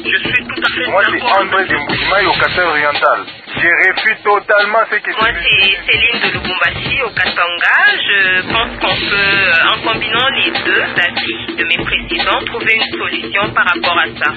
Je suis tout à fait d'accord. Moi, c'est André de Mboujimaï au Kasai oriental. Je refuse totalement ce que... Moi, c'est Céline de Lubumbashi au Katanga. Je pense qu'on peut, en combinant les deux avis de mes précédents, trouver une solution par rapport à ça.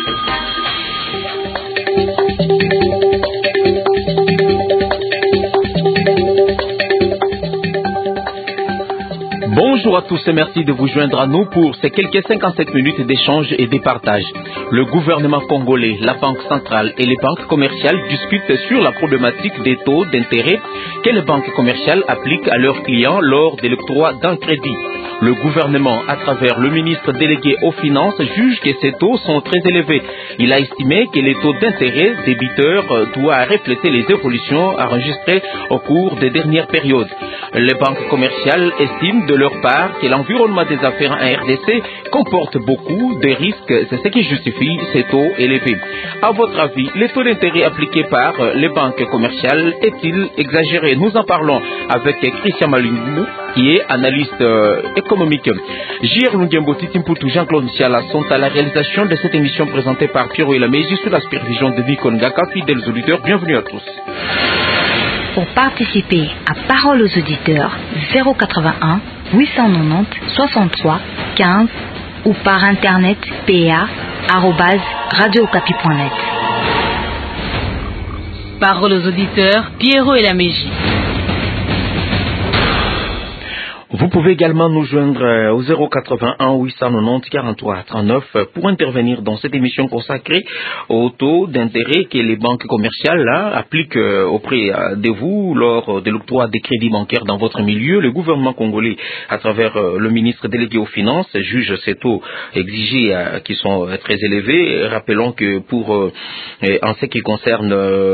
Bonjour à tous et merci de vous joindre à nous pour ces quelques 57 minutes d'échange et de partage. Le gouvernement congolais, la Banque centrale et les banques commerciales discutent sur la problématique des taux d'intérêt que les banques commerciales appliquent à leurs clients lors de l'octroi d'un crédit. Le gouvernement, à travers le ministre délégué aux Finances, juge que ces taux sont très élevés. Il a estimé que les taux d'intérêt débiteurs doivent refléter les évolutions enregistrées au cours des dernières périodes. Les banques commerciales estiment de leur part que l'environnement des affaires en RDC comporte beaucoup de risques. C'est ce qui justifie ces taux élevés. À votre avis, les taux d'intérêt appliqués par les banques commerciales est-il exagéré? Nous en parlons avec Christian Malingou, qui est analyste économique. J.R. Lungembo, Titimputu, Jean-Claude Siala sont à la réalisation de cette émission présentée par Pierrot Elamezi sous la supervision de Nikon Gaka. Fidèles auditeurs, bienvenue à tous. Pour participer à Parole aux auditeurs, 081 890 63 15 ou par internet pa@radiocapi.net. Parole aux auditeurs, Pierrot Elamezi. Vous pouvez également nous joindre au 081 890 43 39 pour intervenir dans cette émission consacrée au taux d'intérêt que les banques commerciales appliquent auprès de vous lors de l'octroi des crédits bancaires dans votre milieu. Le gouvernement congolais, à travers le ministre délégué aux Finances, juge ces taux exigés qui sont très élevés. Rappelons que pour en ce qui concerne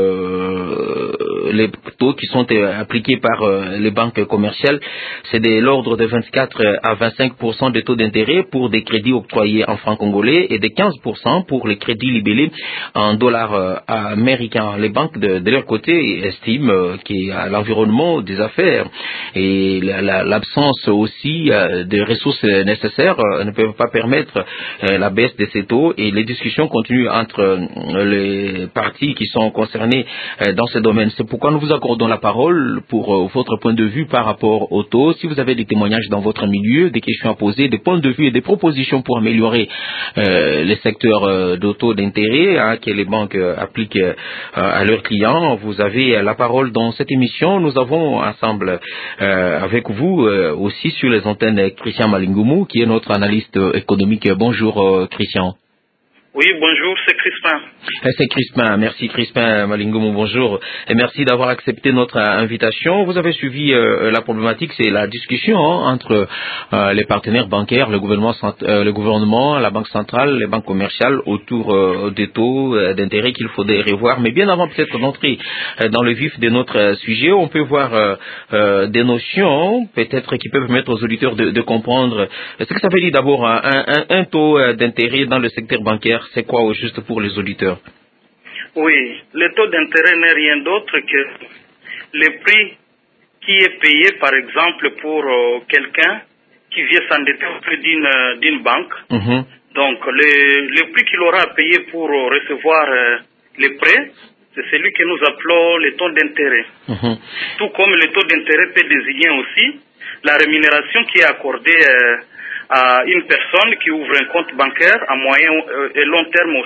les taux qui sont appliqués par les banques commerciales, c'est de l'ordre de 24 à 25% de taux d'intérêt pour des crédits octroyés en francs congolais et de 15% pour les crédits libellés en dollars américains. Les banques de leur côté estiment qu'il y a l'environnement des affaires et l'absence aussi de ressources nécessaires ne peuvent pas permettre la baisse de ces taux, et les discussions continuent entre les parties qui sont concernées dans ce domaine. C'est pourquoi nous vous accordons la parole pour votre point de vue par rapport aux taux. Si vous avez des témoignages dans votre milieu, des questions à poser, des points de vue et des propositions pour améliorer les secteurs de taux d'intérêt que les banques appliquent à leurs clients, vous avez la parole dans cette émission. Nous avons ensemble avec vous aussi sur les antennes Christian Malingou, qui est notre analyste économique. Bonjour Christian. Oui, bonjour, c'est Crispin. C'est Crispin, merci Crispin Malingou, bonjour. Et merci d'avoir accepté notre invitation. Vous avez suivi la problématique, c'est la discussion entre les partenaires bancaires, le gouvernement, la banque centrale, les banques commerciales autour des taux d'intérêt qu'il faudrait revoir. Mais bien avant peut-être d'entrer dans le vif de notre sujet, on peut voir des notions peut-être qui peuvent permettre aux auditeurs de comprendre ce que ça veut dire d'abord un taux d'intérêt dans le secteur bancaire. C'est quoi au juste pour les auditeurs? Oui, le taux d'intérêt n'est rien d'autre que le prix qui est payé, par exemple, pour quelqu'un qui vient s'endetter auprès d'une banque. Mm-hmm. Donc, le prix qu'il aura à payer pour recevoir les prêts, c'est celui que nous appelons le taux d'intérêt. Mm-hmm. Tout comme le taux d'intérêt peut désigner aussi la rémunération qui est accordée à une personne qui ouvre un compte bancaire à moyen et long terme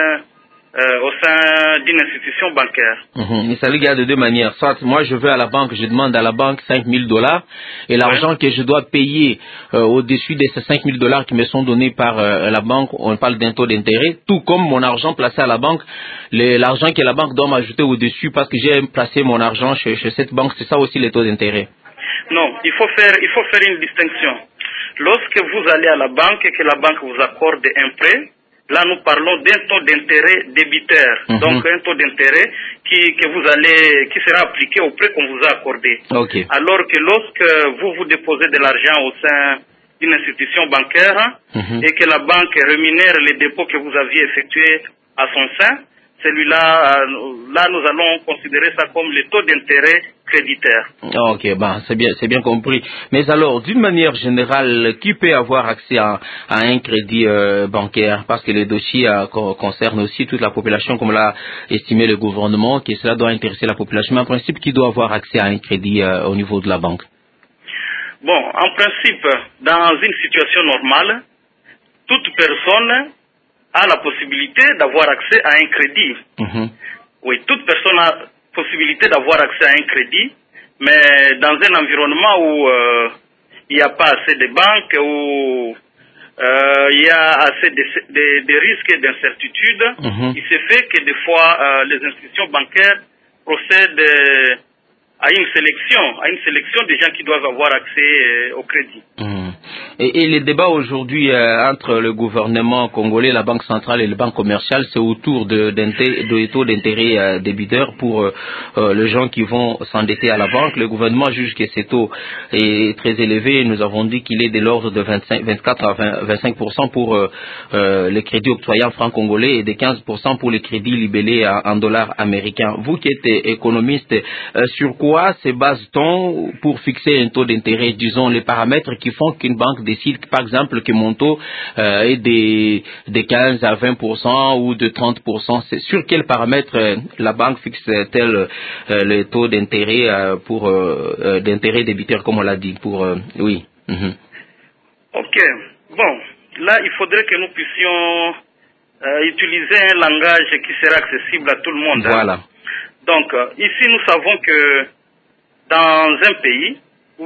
au sein d'une institution bancaire. Mais ça regarde de deux manières. Soit moi je vais à la banque, je demande à la banque $5,000 et l'argent que je dois payer au-dessus de ces $5,000 qui me sont donnés par la banque, on parle d'un taux d'intérêt, tout comme mon argent placé à la banque, l'argent que la banque doit m'ajouter au-dessus parce que j'ai placé mon argent chez cette banque, c'est ça aussi les taux d'intérêt. Non, il faut faire une distinction. Lorsque vous allez à la banque et que la banque vous accorde un prêt, là nous parlons d'un taux d'intérêt débiteur. Mm-hmm. Donc un taux d'intérêt qui sera appliqué au prêt qu'on vous a accordé. Okay. Alors que lorsque vous déposez de l'argent au sein d'une institution bancaire, mm-hmm, et que la banque rémunère les dépôts que vous aviez effectués à son sein, celui-là, là nous allons considérer ça comme le taux d'intérêt créditaire. Ok, bon, c'est bien compris. Mais alors, d'une manière générale, qui peut avoir accès à un crédit bancaire? Parce que les dossiers concernent aussi toute la population, comme l'a estimé le gouvernement, que cela doit intéresser la population. Mais en principe, qui doit avoir accès à un crédit au niveau de la banque? Bon, en principe, dans une situation normale, toute personne a la possibilité d'avoir accès à un crédit. Oui, toute personne a la possibilité d'avoir accès à un crédit, mais dans un environnement où il n'y a pas assez de banques, où il y a assez de risques et d'incertitudes, il se fait que des fois les institutions bancaires procèdent à une sélection des gens qui doivent avoir accès au crédit. Et les débats aujourd'hui entre le gouvernement congolais, la Banque centrale et les banques commerciales, c'est autour de taux d'intérêt débiteurs pour les gens qui vont s'endetter à la banque. Le gouvernement juge que ces taux est très élevé. Nous avons dit qu'il est de l'ordre de 24 à 25% pour les crédits octroyés en francs congolais et de 15% pour les crédits libellés en dollars américains. Vous qui êtes économiste, sur quoi se base-t-on pour fixer un taux d'intérêt, disons les paramètres qui font qu'une banque décide, par exemple, que mon taux est de 15 à 20% ou de 30%. C'est sur quels paramètres la banque fixe-t-elle le taux d'intérêt pour d'intérêt débiteur, comme on l'a dit, pour oui. Ok. Bon, là, il faudrait que nous puissions utiliser un langage qui sera accessible à tout le monde. Voilà. Donc, ici, nous savons que dans un pays ou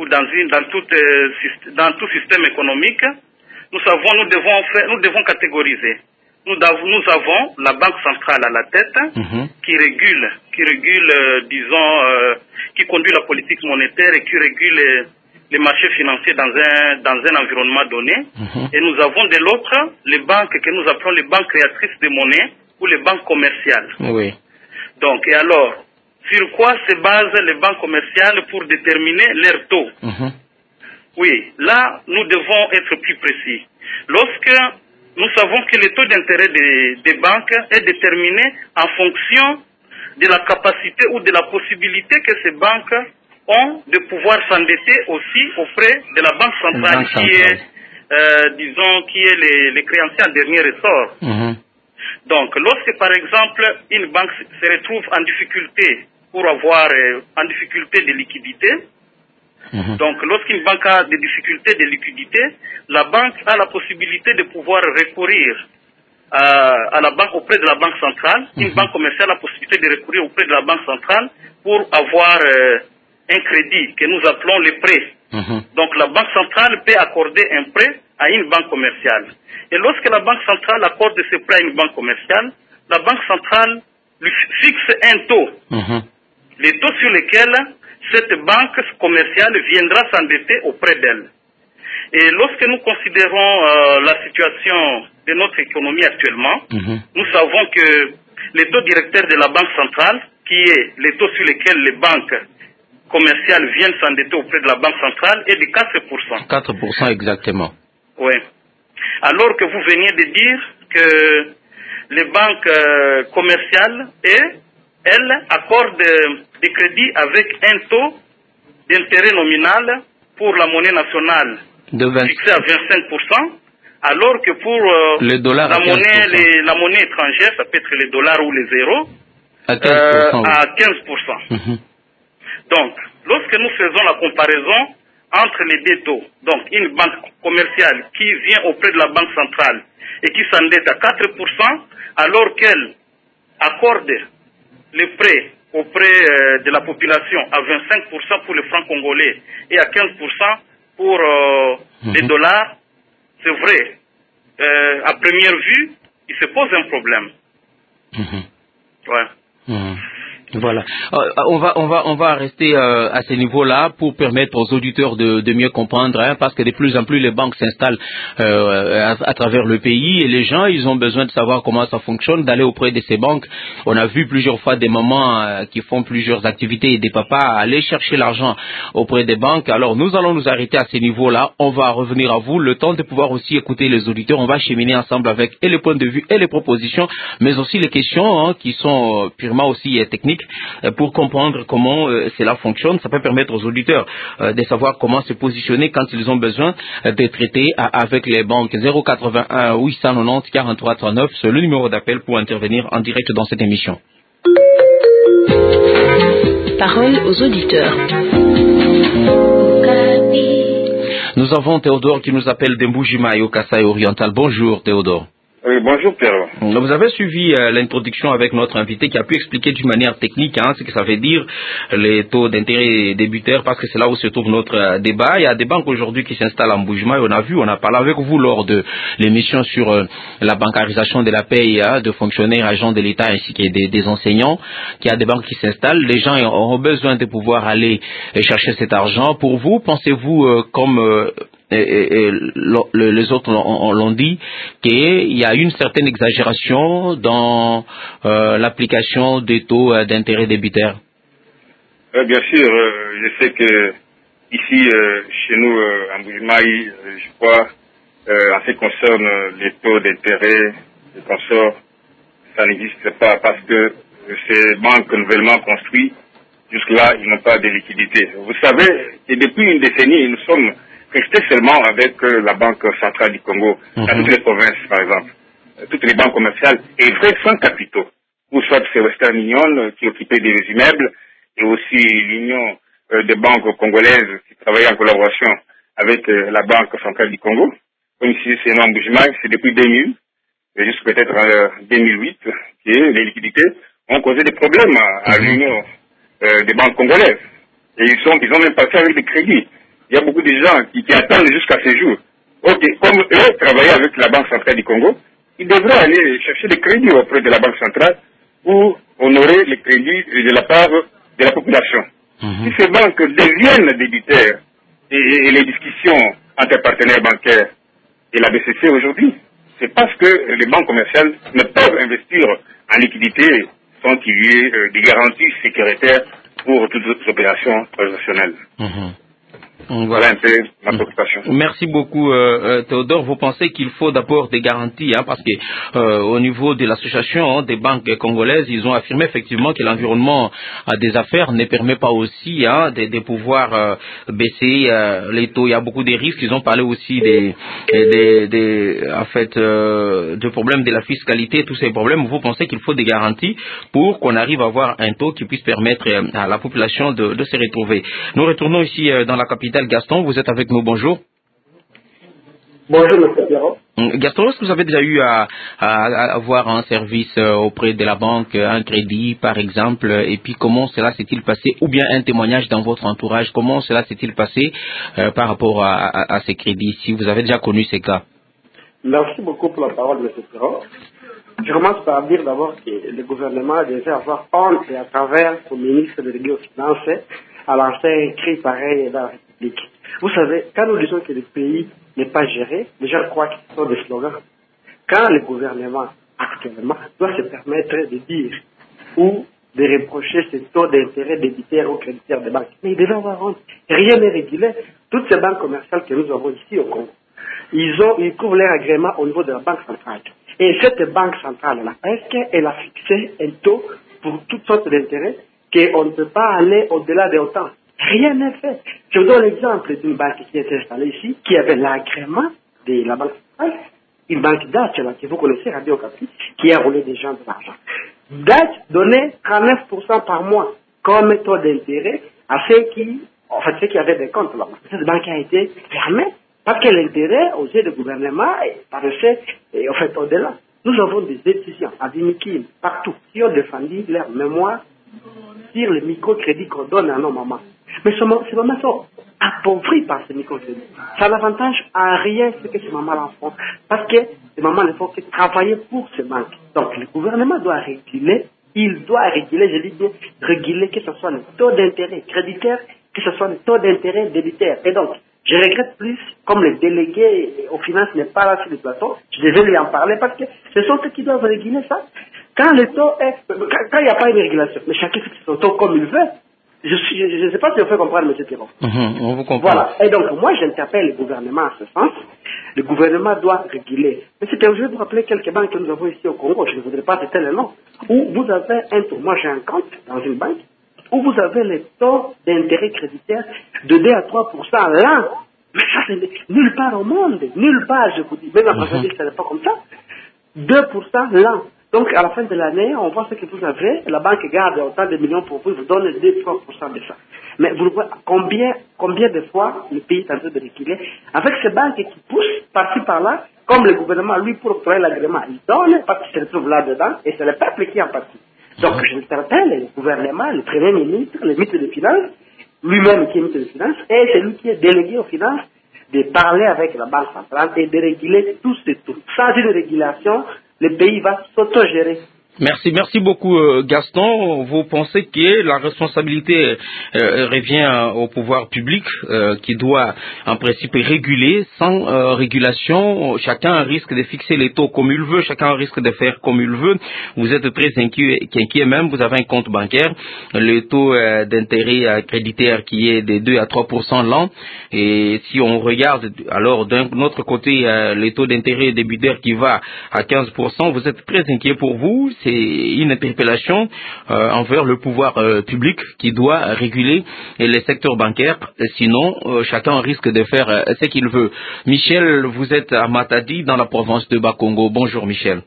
dans tout système économique, nous devons catégoriser. Nous avons la Banque centrale à la tête qui régule, disons, qui conduit la politique monétaire et qui régule les marchés financiers dans un environnement donné. Et nous avons de l'autre les banques que nous appelons les banques créatrices de monnaie ou les banques commerciales. Oui. Donc, et alors, sur quoi se basent les banques commerciales pour déterminer leur taux? Oui, là, nous devons être plus précis. Lorsque nous savons que le taux d'intérêt des banques est déterminé en fonction de la capacité ou de la possibilité que ces banques ont de pouvoir s'endetter aussi auprès de la Banque centrale, qui est les créanciers en dernier ressort. Donc, lorsque par exemple une banque se retrouve en difficulté en difficulté de liquidité, donc lorsqu'une banque a des difficultés de liquidité, la banque a la possibilité de pouvoir recourir à la banque auprès de la Banque centrale. Une banque commerciale a la possibilité de recourir auprès de la Banque centrale pour avoir un crédit que nous appelons le prêt. Donc la Banque centrale peut accorder un prêt à une banque commerciale. Et lorsque la Banque centrale accorde ce prêt à une banque commerciale, la Banque centrale lui fixe un taux. Les taux sur lesquels cette banque commerciale viendra s'endetter auprès d'elle. Et lorsque nous considérons la situation de notre économie actuellement, nous savons que le taux directeur de la Banque centrale, qui est le taux sur lequel les banques commerciales viennent s'endetter auprès de la Banque centrale, est de 4%. 4% exactement. Oui. Alors que vous veniez de dire que les banques commerciales, elles accordent des crédits avec un taux d'intérêt nominal pour la monnaie nationale fixé à 25%, alors que pour la monnaie étrangère, ça peut être les dollars ou les euros, à 15%. Donc, lorsque nous faisons la comparaison entre les deux taux, donc une banque commerciale qui vient auprès de la Banque centrale et qui s'endette à 4%, alors qu'elle accorde les prêts auprès de la population à 25% pour les francs congolais et à 15% pour les dollars, c'est vrai. À première vue, il se pose un problème. Ouais. Voilà. On va rester à ce niveau-là pour permettre aux auditeurs de mieux comprendre, hein, parce que de plus en plus les banques s'installent à travers le pays et les gens ils ont besoin de savoir comment ça fonctionne, d'aller auprès de ces banques. On a vu plusieurs fois des mamans qui font plusieurs activités et des papas aller chercher l'argent auprès des banques. Alors nous allons nous arrêter à ce niveau-là. On va revenir à vous, le temps de pouvoir aussi écouter les auditeurs. On va cheminer ensemble avec et les points de vue et les propositions, mais aussi les questions qui sont purement aussi techniques. Pour comprendre comment cela fonctionne, ça peut permettre aux auditeurs de savoir comment se positionner quand ils ont besoin de traiter avec les banques. 081 890 43 39, c'est le numéro d'appel pour intervenir en direct dans cette émission. Parole aux auditeurs. Nous avons Théodore qui nous appelle d'Mbujima et au Kasaï oriental. Bonjour Théodore. Oui, bonjour Pierre. Vous avez suivi l'introduction avec notre invité qui a pu expliquer d'une manière technique ce que ça veut dire les taux d'intérêt débuteurs, parce que c'est là où se trouve notre débat. Il y a des banques aujourd'hui qui s'installent en Mbujima et on a parlé avec vous lors de l'émission sur la bancarisation de la paye de fonctionnaires, agents de l'État ainsi que des enseignants, qu'il y a des banques qui s'installent. Les gens auront besoin de pouvoir aller chercher cet argent. Pour vous, pensez-vous comme les autres l'ont dit, qu'il y a une certaine exagération dans l'application des taux d'intérêt débutaires? Bien sûr, je sais que ici, chez nous, à Mbujimai, je crois, en ce qui concerne les taux d'intérêt, les consorts, ça n'existe pas parce que ces banques nouvellement construites, jusque-là, ils n'ont pas de liquidité. Vous savez que depuis une décennie, nous sommes restés seulement avec la Banque centrale du Congo, dans toutes les provinces, par exemple. Toutes les banques commerciales œuvraient sans capitaux. Ou soit c'est Western Union qui occupait des immeubles, et aussi l'Union des banques congolaises qui travaillait en collaboration avec la Banque centrale du Congo. Comme ici, c'est non Mbujimai, c'est depuis 2000, et juste peut-être en 2008, que les liquidités ont causé des problèmes à l'Union des banques congolaises. Et ils ont même passé avec des crédits. Il y a beaucoup de gens qui attendent jusqu'à ce jour. Ok, comme eux travaillaient avec la Banque centrale du Congo, ils devraient aller chercher des crédits auprès de la Banque centrale pour honorer les crédits de la part de la population. Si ces banques deviennent débiteurs et les discussions entre partenaires bancaires et la BCC aujourd'hui, c'est parce que les banques commerciales ne peuvent investir en liquidité sans qu'il y ait des garanties sécuritaires pour toutes les opérations transactionnelles. Voilà un peu ma préoccupation. Merci beaucoup Théodore. Vous pensez qu'il faut d'abord des garanties, parce que au niveau de l'association des banques congolaises, ils ont affirmé effectivement que l'environnement des affaires ne permet pas aussi de pouvoir baisser les taux. Il y a beaucoup de risques. Ils ont parlé aussi des problèmes de la fiscalité, tous ces problèmes. Vous pensez qu'il faut des garanties pour qu'on arrive à avoir un taux qui puisse permettre à la population de se retrouver. Nous retournons ici dans la capitale. Gaston, vous êtes avec nous, bonjour. Bonjour, M. Pierrot. Gaston, est-ce que vous avez déjà eu à avoir un service auprès de la banque, un crédit par exemple, et puis comment cela s'est-il passé, ou bien un témoignage dans votre entourage, comment cela s'est-il passé par rapport à ces crédits, si vous avez déjà connu ces cas? Merci beaucoup pour la parole, M. Pierrot. Je commence par dire d'abord que le gouvernement devait avoir honte et à travers son ministre de l'Église aux Finances à lancer un cri pareil dans la République. Vous savez, quand nous disons que le pays n'est pas géré, les gens croient que ce sont des slogans. Quand le gouvernement, actuellement, doit se permettre de dire ou de reprocher ces taux d'intérêt débiteurs ou créditeurs des banques, mais il devait avoir honte. Rien n'est régulé. Toutes ces banques commerciales que nous avons ici au Congo, ils couvrent leur agrément au niveau de la Banque centrale. Et cette Banque centrale-là, est-ce qu'elle a fixé un taux pour toutes sortes d'intérêts qu'on ne peut pas aller au-delà de autant? Rien n'est fait. Je vous donne l'exemple d'une banque qui est installée ici, qui avait l'agrément de la Banque centrale, une banque Dutch, là, que vous connaissez, Radio Okapi, qui a roulé des gens de l'argent. Dutch donnait 39% par mois comme taux d'intérêt à ceux qui avaient des comptes là-bas. Cette banque a été fermée parce que l'intérêt aux yeux du gouvernement paraissait au-delà. Nous avons des étudiants à Vimikim, partout, qui ont défendu leur mémoire sur le microcrédit qu'on donne à nos mamans. Mais ces mamans sont appauvries par ce microcrédit. Ça n'avantage à rien ce que ces mamans en font. Parce que ces mamans ne font que travailler pour ces banques. Donc le gouvernement doit réguler il doit réguler, je dis bien réguler, que ce soit le taux d'intérêt créditaire, que ce soit le taux d'intérêt débitaire. Et donc, je regrette plus, comme le délégué aux finances n'est pas là sur le plateau, je devais lui en parler parce que ce sont eux qui doivent réguler ça. Quand le taux est, quand il n'y a pas une régulation, mais chacun fixe son taux comme il veut. Je ne sais pas si on fait comprendre, M. Théron. On vous comprend. Voilà. Et donc, moi, j'interpelle le gouvernement en ce sens. Le gouvernement doit réguler. Mais c'était, je vais vous rappeler quelques banques que nous avons ici au Congo, je ne voudrais pas citer le nom, où vous avez un taux. Moi, j'ai un compte dans une banque où vous avez les taux d'intérêt créditaire de 2 à 3% l'an. Mais ça, c'est nulle part au monde. Nulle part, je vous dis. Même en Afrique, ce n'est pas comme ça. 2% l'an. Donc, à la fin de l'année, on voit ce que vous avez. La banque garde autant de millions pour vous, vous donne 2-3% de ça. Mais vous voyez combien de fois le pays est en train de reculer avec ces banques qui poussent par-ci par-là, comme le gouvernement, lui, pour octroyer l'agrément, il donne parce qu'il se retrouve là-dedans et c'est le peuple qui en partie. Donc, je me rappelle, le gouvernement, le Premier ministre, le ministre des Finances, lui-même qui est ministre des Finances, et c'est lui qui est délégué aux finances, de parler avec la Banque centrale et de réguler tout ce tout. Sans une régulation, le pays va s'autogérer. Merci beaucoup Gaston. Vous pensez que la responsabilité revient au pouvoir public qui doit en principe réguler. Sans régulation, chacun risque de fixer les taux comme il veut, chacun risque de faire comme il veut. Vous êtes très inquiet même, vous avez un compte bancaire, le taux d'intérêt créditaire qui est de 2 à 3% l'an. Et si on regarde alors d'un autre côté les taux d'intérêt débitaire qui va à 15%, vous êtes très inquiet pour vous. C'est une interpellation envers le pouvoir public qui doit réguler les secteurs bancaires, sinon chacun risque de faire ce qu'il veut. Michel, vous êtes à Matadi dans la province de Bas-Congo. Bonjour Michel.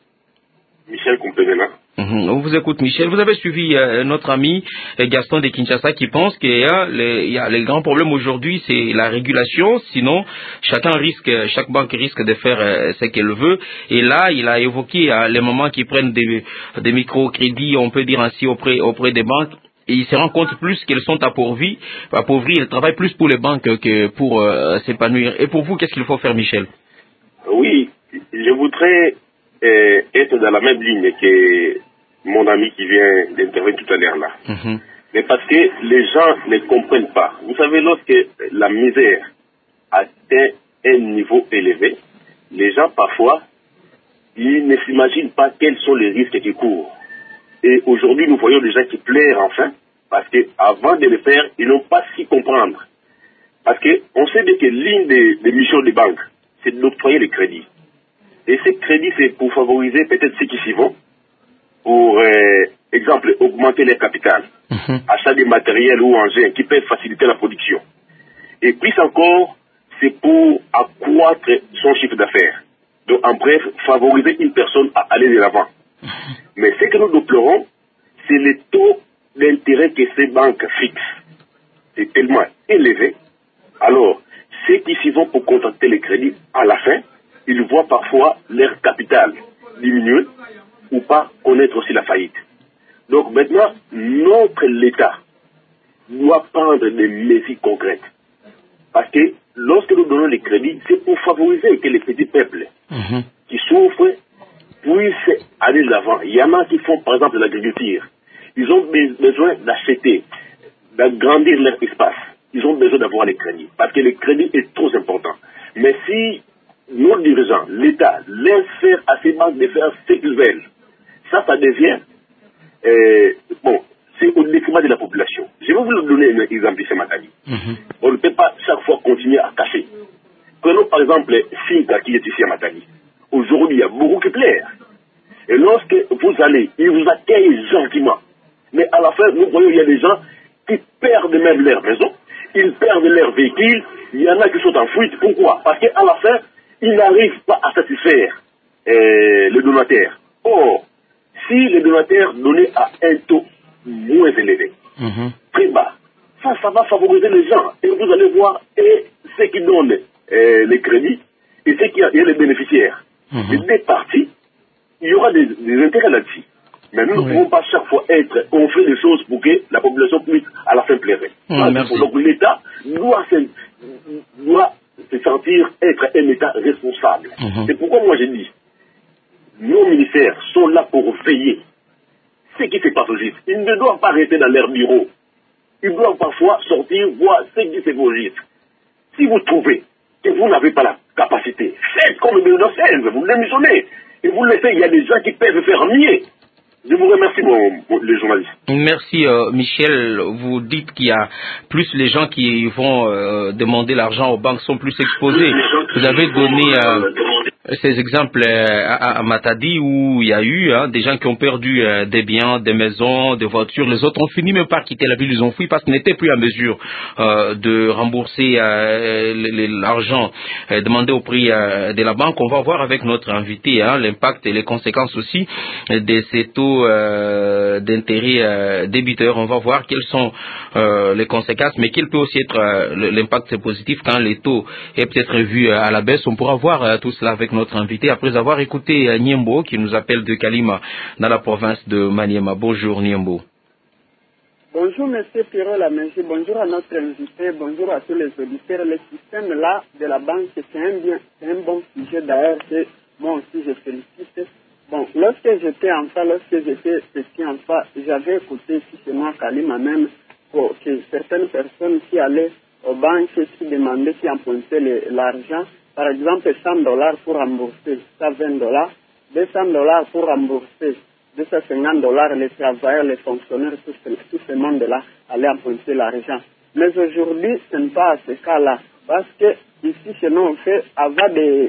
Michel Compédena. On vous écoute Michel. Vous avez suivi notre ami Gaston de Kinshasa qui pense qu'il y a les grands problèmes aujourd'hui, c'est la régulation, sinon chaque banque risque de faire ce qu'elle veut. Et là, il a évoqué les moments qui prennent des microcrédits, on peut dire ainsi, auprès des banques. Et ils se rendent compte plus qu'elles sont appauvries, elles travaillent plus pour les banques que pour s'épanouir. Et pour vous, qu'est-ce qu'il faut faire Michel? Oui, je voudrais être dans la même ligne que mon ami qui vient d'intervenir tout à l'heure là. Mais parce que les gens ne comprennent pas. Vous savez, lorsque la misère atteint un niveau élevé, les gens parfois, ils ne s'imaginent pas quels sont les risques qui courent. Et aujourd'hui, nous voyons des gens qui pleurent enfin, parce qu'avant de le faire, ils n'ont pas su comprendre. Parce qu'on sait bien que l'une des missions des banques, c'est d'octroyer les crédits. Et ces crédits, c'est pour favoriser peut-être ceux qui s'y vont, pour, exemple, augmenter leur capital, achat des matériels ou engins qui peuvent faciliter la production. Et puis encore, c'est pour accroître son chiffre d'affaires. Donc, en bref, favoriser une personne à aller de l'avant. Mais ce que nous déplorons, c'est le taux d'intérêt que ces banques fixent. C'est tellement élevé. Alors, ceux qui s'y vont pour contracter les crédits, à la fin, ils voient parfois leur capital diminuer ou pas connaître aussi la faillite. Donc maintenant, notre l'État doit prendre des mesures concrètes. Parce que lorsque nous donnons les crédits, c'est pour favoriser que les petits peuples qui souffrent puissent aller de l'avant. Il y en a qui font par exemple de l'agriculture. Ils ont besoin d'acheter, d'agrandir leur espace. Ils ont besoin d'avoir les crédits. Parce que le crédit est trop important. Mais si nos dirigeants, l'État, laissent faire à ces banques de faire ce qu'ils veulent, ça devient, c'est au détriment de la population. Je vais vous donner un exemple ici, Matadi. On ne peut pas chaque fois continuer à cacher. Prenons par exemple Finka qui est ici à Matadi. Aujourd'hui, il y a beaucoup qui pleurent. Et lorsque vous allez, ils vous accueillent gentiment. Mais à la fin, nous voyons qu'il y a des gens qui perdent même leur maison, ils perdent leur véhicule, il y en a qui sont en fuite. Pourquoi? Parce qu'à la fin, ils n'arrivent pas à satisfaire le donateur. Or, si le donateur donnait à un taux moins élevé, très bas, ça va favoriser les gens. Et vous allez voir ceux qui donnent les crédits et ceux qui ont les bénéficiaires. Les deux parties, il y aura des intérêts là-dessus. Mais nous ne pouvons pas chaque fois on fait des choses pour que la population puisse à la fin pleurer. Donc l'État doit se sentir être un État responsable. C'est pourquoi moi j'ai dit, nos ministères sont là pour veiller. ce qui se passe au GIF. Ils ne doivent pas rester dans leur bureau. Ils doivent parfois sortir, voir ce qui se fait au GIF. Si vous trouvez que vous n'avez pas la capacité, faites comme le 2016, vous démissionnez. Et vous le laissez, il y a des gens qui peuvent faire mieux. Je vous remercie, les journalistes. Merci, Michel. Vous dites qu'il y a plus les gens qui vont demander l'argent aux banques sont plus exposés. Vous avez donné ces exemples à Matadi où il y a eu des gens qui ont perdu des biens, des maisons, des voitures. Les autres ont fini même par quitter la ville, ils ont fui parce qu'ils n'étaient plus en mesure de rembourser l'argent demandé au prix de la banque. On va voir avec notre invité l'impact et les conséquences aussi de ces taux d'intérêt débiteurs. On va voir quelles sont les conséquences, mais quel peut aussi être l'impact positif quand les taux est peut-être vu à la baisse. On pourra voir tout cela avec notre invité après avoir écouté Niembo qui nous appelle de Kalima dans la province de Maniema. Bonjour Niembo. Bonjour Monsieur Pierrot Laméji, bonjour à notre invité, bonjour à tous les auditeurs. Le système là de la banque, c'est un bon sujet d'ailleurs que moi aussi je félicite. Bon, lorsque j'étais petit enfant, j'avais écouté ici chez moi Kalima même que certaines personnes qui allaient aux banques, qui demandaient, qui empruntaient l'argent, par exemple $100 pour rembourser, $120, $200 pour rembourser, $250, les travailleurs, les fonctionnaires, tout ce monde-là allaient emprunter l'argent. Mais aujourd'hui, ce n'est pas à ce cas-là. Parce que ici, chez nous, on fait, avant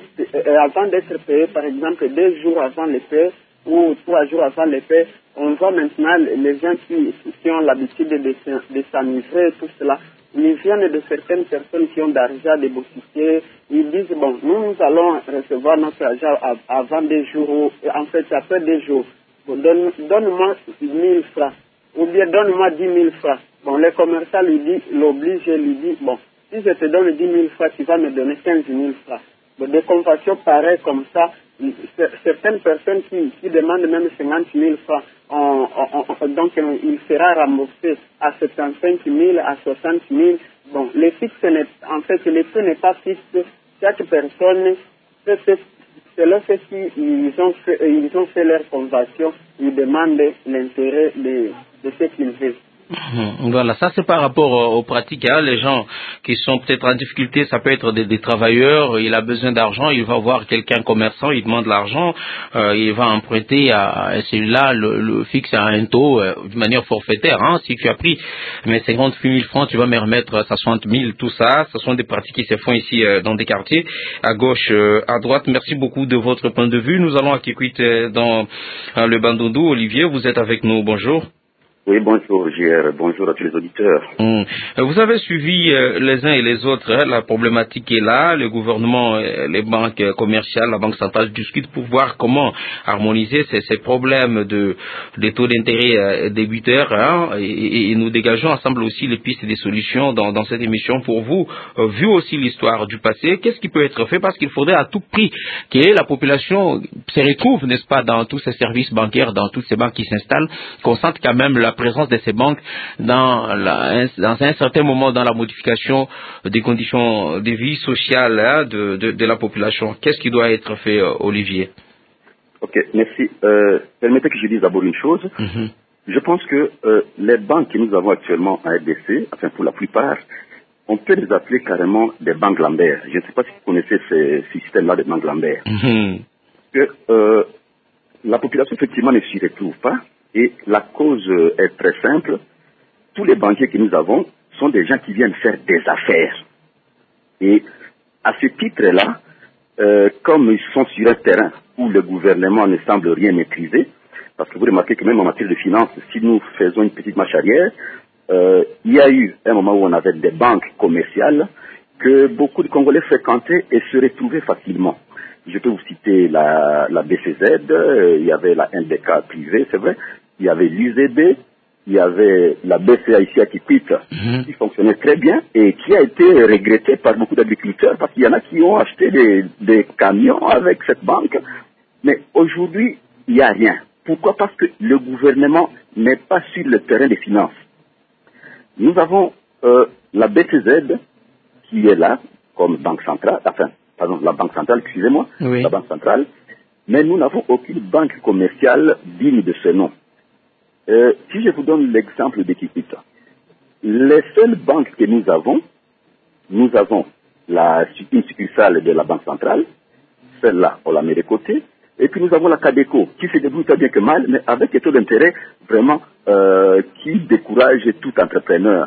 d'être payé, par exemple, 2 jours avant les paies ou 3 jours avant les paies, on voit maintenant les gens qui ont l'habitude de s'enivrer, tout cela. Ils viennent de certaines personnes qui ont d'argent, des boutiquiers. Ils disent, bon, nous allons recevoir notre argent avant 2 jours, en fait, après 2 jours. Bon, donne-moi 1000 francs, ou bien donne-moi 10 000 francs. Bon, le commerçant l'oblige, lui dit, bon, si je te donne 10 000 francs, tu vas me donner 15 000 francs. Bon, des conventions pareilles comme ça, certaines personnes qui demandent même 50 000 francs, donc il sera remboursé à 75 000, à 60 000. Bon, les prix n'est pas fixe. Chaque personne c'est lorsque ils ont fait leur convention, ils demandent l'intérêt de ce qu'ils veulent. Voilà, ça c'est par rapport aux pratiques. Les gens qui sont peut-être en difficulté, ça peut être des travailleurs, il a besoin d'argent, il va voir quelqu'un commerçant, il demande l'argent, il va emprunter et celui-là le fixe à un taux de manière forfaitaire. Si tu as pris mes 50 000 francs, tu vas me remettre 60 000, tout ça. Ce sont des pratiques qui se font ici dans des quartiers, à gauche, à droite. Merci beaucoup de votre point de vue. Nous allons à Kikwit dans le Bandundu. Olivier, vous êtes avec nous, bonjour. Oui, bonjour, JR. Bonjour à tous les auditeurs. Vous avez suivi les uns et les autres, la problématique est là, le gouvernement, les banques commerciales, la Banque centrale discutent pour voir comment harmoniser ces problèmes des taux d'intérêt débiteurs et nous dégageons ensemble aussi les pistes et des solutions dans cette émission pour vous. Vu aussi l'histoire du passé, qu'est-ce qui peut être fait? Parce qu'il faudrait à tout prix que la population se retrouve, n'est-ce pas, dans tous ces services bancaires, dans toutes ces banques qui s'installent, qu'on sente quand même la présence de ces banques dans un certain moment dans la modification des conditions de vie sociale de la population. Qu'est-ce qui doit être fait, Olivier? Ok, merci. Permettez que je dise d'abord une chose. Je pense que les banques que nous avons actuellement en RDC, enfin pour la plupart, on peut les appeler carrément des banques Lambert. Je ne sais pas si vous connaissez ce système-là de banques Lambert. Que la population effectivement ne s'y retrouve pas. Et la cause est très simple. Tous les banquiers que nous avons sont des gens qui viennent faire des affaires. Et à ce titre-là, comme ils sont sur un terrain où le gouvernement ne semble rien maîtriser, parce que vous remarquez que même en matière de finances, si nous faisons une petite marche arrière, il y a eu un moment où on avait des banques commerciales que beaucoup de Congolais fréquentaient et se retrouvaient facilement. Je peux vous citer la BCZ, il y avait la NDK privée, c'est vrai, il y avait l'UZB, il y avait la BCA ici à Kikwit, qui fonctionnait très bien et qui a été regrettée par beaucoup d'agriculteurs parce qu'il y en a qui ont acheté des camions avec cette banque. Mais aujourd'hui, il n'y a rien. Pourquoi? Parce que le gouvernement n'est pas sur le terrain des finances. Nous avons la BCZ qui est là comme banque centrale, la banque centrale, excusez-moi, la banque centrale, mais nous n'avons aucune banque commerciale digne de ce nom. Si je vous donne l'exemple de Kipita, les seules banques que nous avons une succursale de la Banque centrale, celle-là, on la met de côté, et puis nous avons la Cadeco, qui se débrouille pas bien que mal, mais avec des taux d'intérêt vraiment qui découragent tout entrepreneur.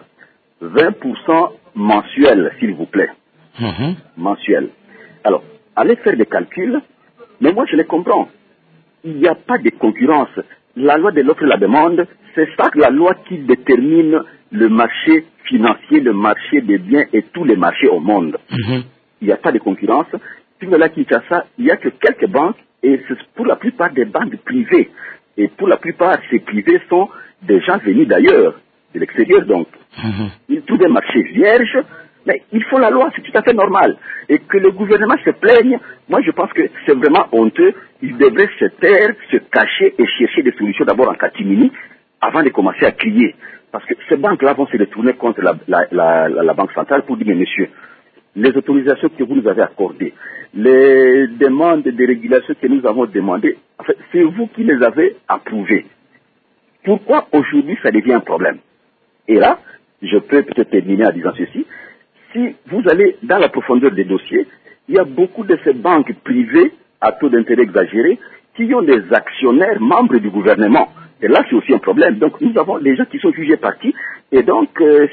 20% mensuel, s'il vous plaît. Mensuel. Alors, allez faire des calculs, mais moi je les comprends. Il n'y a pas de concurrence. La loi de l'offre et la demande, c'est ça la loi qui détermine le marché financier, le marché des biens et tous les marchés au monde. Il n'y a pas de concurrence. Puis là, Kinshasa, il n'y a que quelques banques, et c'est pour la plupart des banques privées. Et pour la plupart, ces privés sont des gens venus d'ailleurs, de l'extérieur donc. Ils trouvent un marché vierge, mais il faut la loi, c'est tout à fait normal. Et que le gouvernement se plaigne, moi je pense que c'est vraiment honteux. Il devrait se taire, se cacher et chercher des solutions d'abord en catimini avant de commencer à crier. Parce que ces banques-là vont se retourner contre la Banque centrale pour dire, mais monsieur, les autorisations que vous nous avez accordées, les demandes de régulation que nous avons demandées, en fait, c'est vous qui les avez approuvées. Pourquoi aujourd'hui ça devient un problème? Et là, je peux peut-être terminer en disant ceci. Si vous allez dans la profondeur des dossiers, il y a beaucoup de ces banques privées à taux d'intérêt exagérés qui ont des actionnaires membres du gouvernement. Et là, c'est aussi un problème. Donc, nous avons des gens qui sont jugés partis et donc,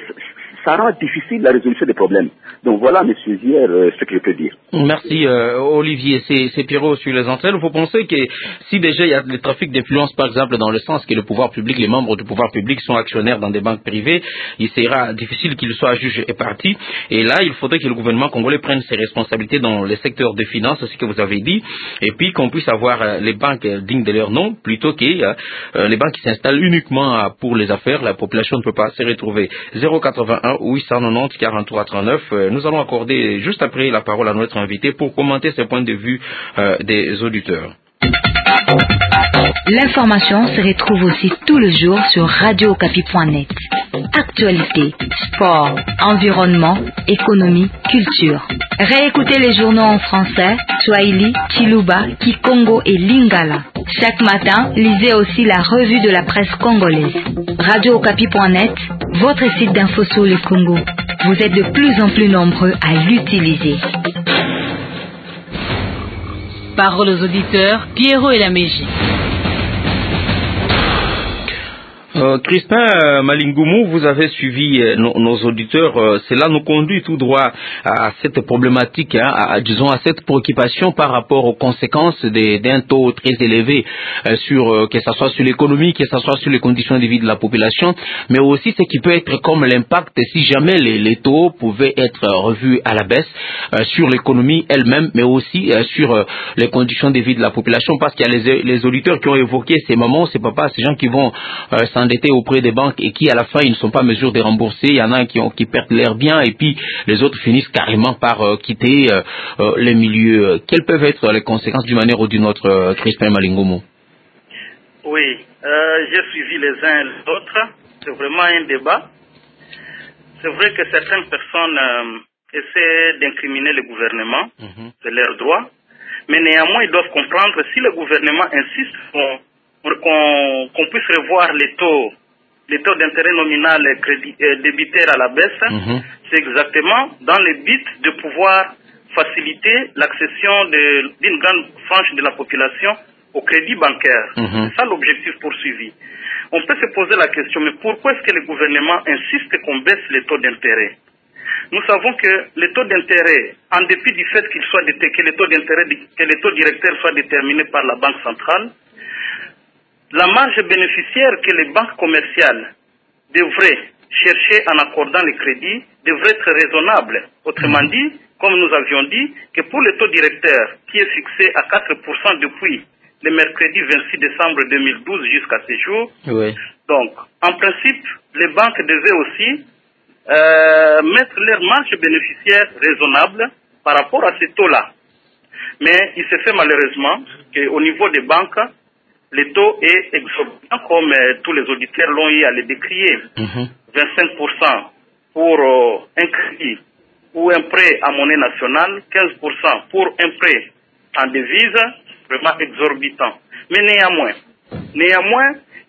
ça rend difficile la résolution des problèmes. Donc voilà, monsieur Zier, ce que je peux dire. Merci Olivier. C'est Pierrot sur les antennes. Vous pensez que si déjà il y a le trafic d'influence, par exemple, dans le sens que le pouvoir public, les membres du pouvoir public sont actionnaires dans des banques privées, il sera difficile qu'ils soient juges et partis. Et là, il faudrait que le gouvernement congolais prenne ses responsabilités dans les secteurs de finances, ce que vous avez dit, et puis qu'on puisse avoir les banques dignes de leur nom, plutôt que les banques qui s'installent uniquement pour les affaires. La population ne peut pas se retrouver. 081 890 43 39. Nous allons accorder juste après la parole à notre invité pour commenter ce point de vue des auditeurs. L'information se retrouve aussi tous les jours sur radiookapi.net. Actualité, sport, environnement, économie, culture. Réécoutez les journaux en français, Swahili, Chiluba, Kikongo et Lingala. Chaque matin, lisez aussi la revue de la presse congolaise. radiookapi.net, votre site d'info sur le Congo. Vous êtes de plus en plus nombreux à l'utiliser. Parole aux auditeurs, Pierrot et la Mégie. Crispin Malingoumou, vous avez suivi nos auditeurs. Cela nous conduit tout droit à cette problématique, disons à cette préoccupation par rapport aux conséquences d'un taux très élevé que ce soit sur l'économie, que ce soit sur les conditions de vie de la population, mais aussi ce qui peut être comme l'impact si jamais les taux pouvaient être revus à la baisse sur l'économie elle-même, mais aussi sur les conditions de vie de la population, parce qu'il y a les auditeurs qui ont évoqué ces mamans, ces papas, ces gens qui vont s'endetter auprès des banques et qui à la fin ils ne sont pas en mesure de rembourser. Il y en a qui perdent leurs biens et puis les autres finissent carrément par quitter les milieux. Quelles peuvent être les conséquences d'une manière ou d'une autre, Crispin Malingoumou? Oui, j'ai suivi les uns et les autres. C'est vraiment un débat. C'est vrai que certaines personnes essaient d'incriminer le gouvernement, c'est leur droit, mais néanmoins ils doivent comprendre si le gouvernement insiste qu'on puisse revoir les taux d'intérêt nominal débitaire à la baisse, c'est exactement dans le but de pouvoir faciliter l'accession d'une grande frange de la population au crédit bancaire. C'est ça l'objectif poursuivi. On peut se poser la question, mais pourquoi est-ce que le gouvernement insiste qu'on baisse les taux d'intérêt? Nous savons que les taux d'intérêt, en dépit du fait que les taux directeurs soient déterminés par la Banque centrale, la marge bénéficiaire que les banques commerciales devraient chercher en accordant les crédits devrait être raisonnable. Autrement dit, comme nous avions dit, que pour le taux directeur qui est fixé à 4% depuis le mercredi 26 décembre 2012 jusqu'à ce jour, donc en principe, les banques devaient aussi mettre leur marge bénéficiaire raisonnable par rapport à ces taux-là. Mais il se fait malheureusement qu'au niveau des banques, le taux est exorbitant, comme tous les auditeurs l'ont eu à le décrier. 25% pour un crédit ou un prêt à monnaie nationale, 15% pour un prêt en devise, vraiment exorbitant. Mais néanmoins,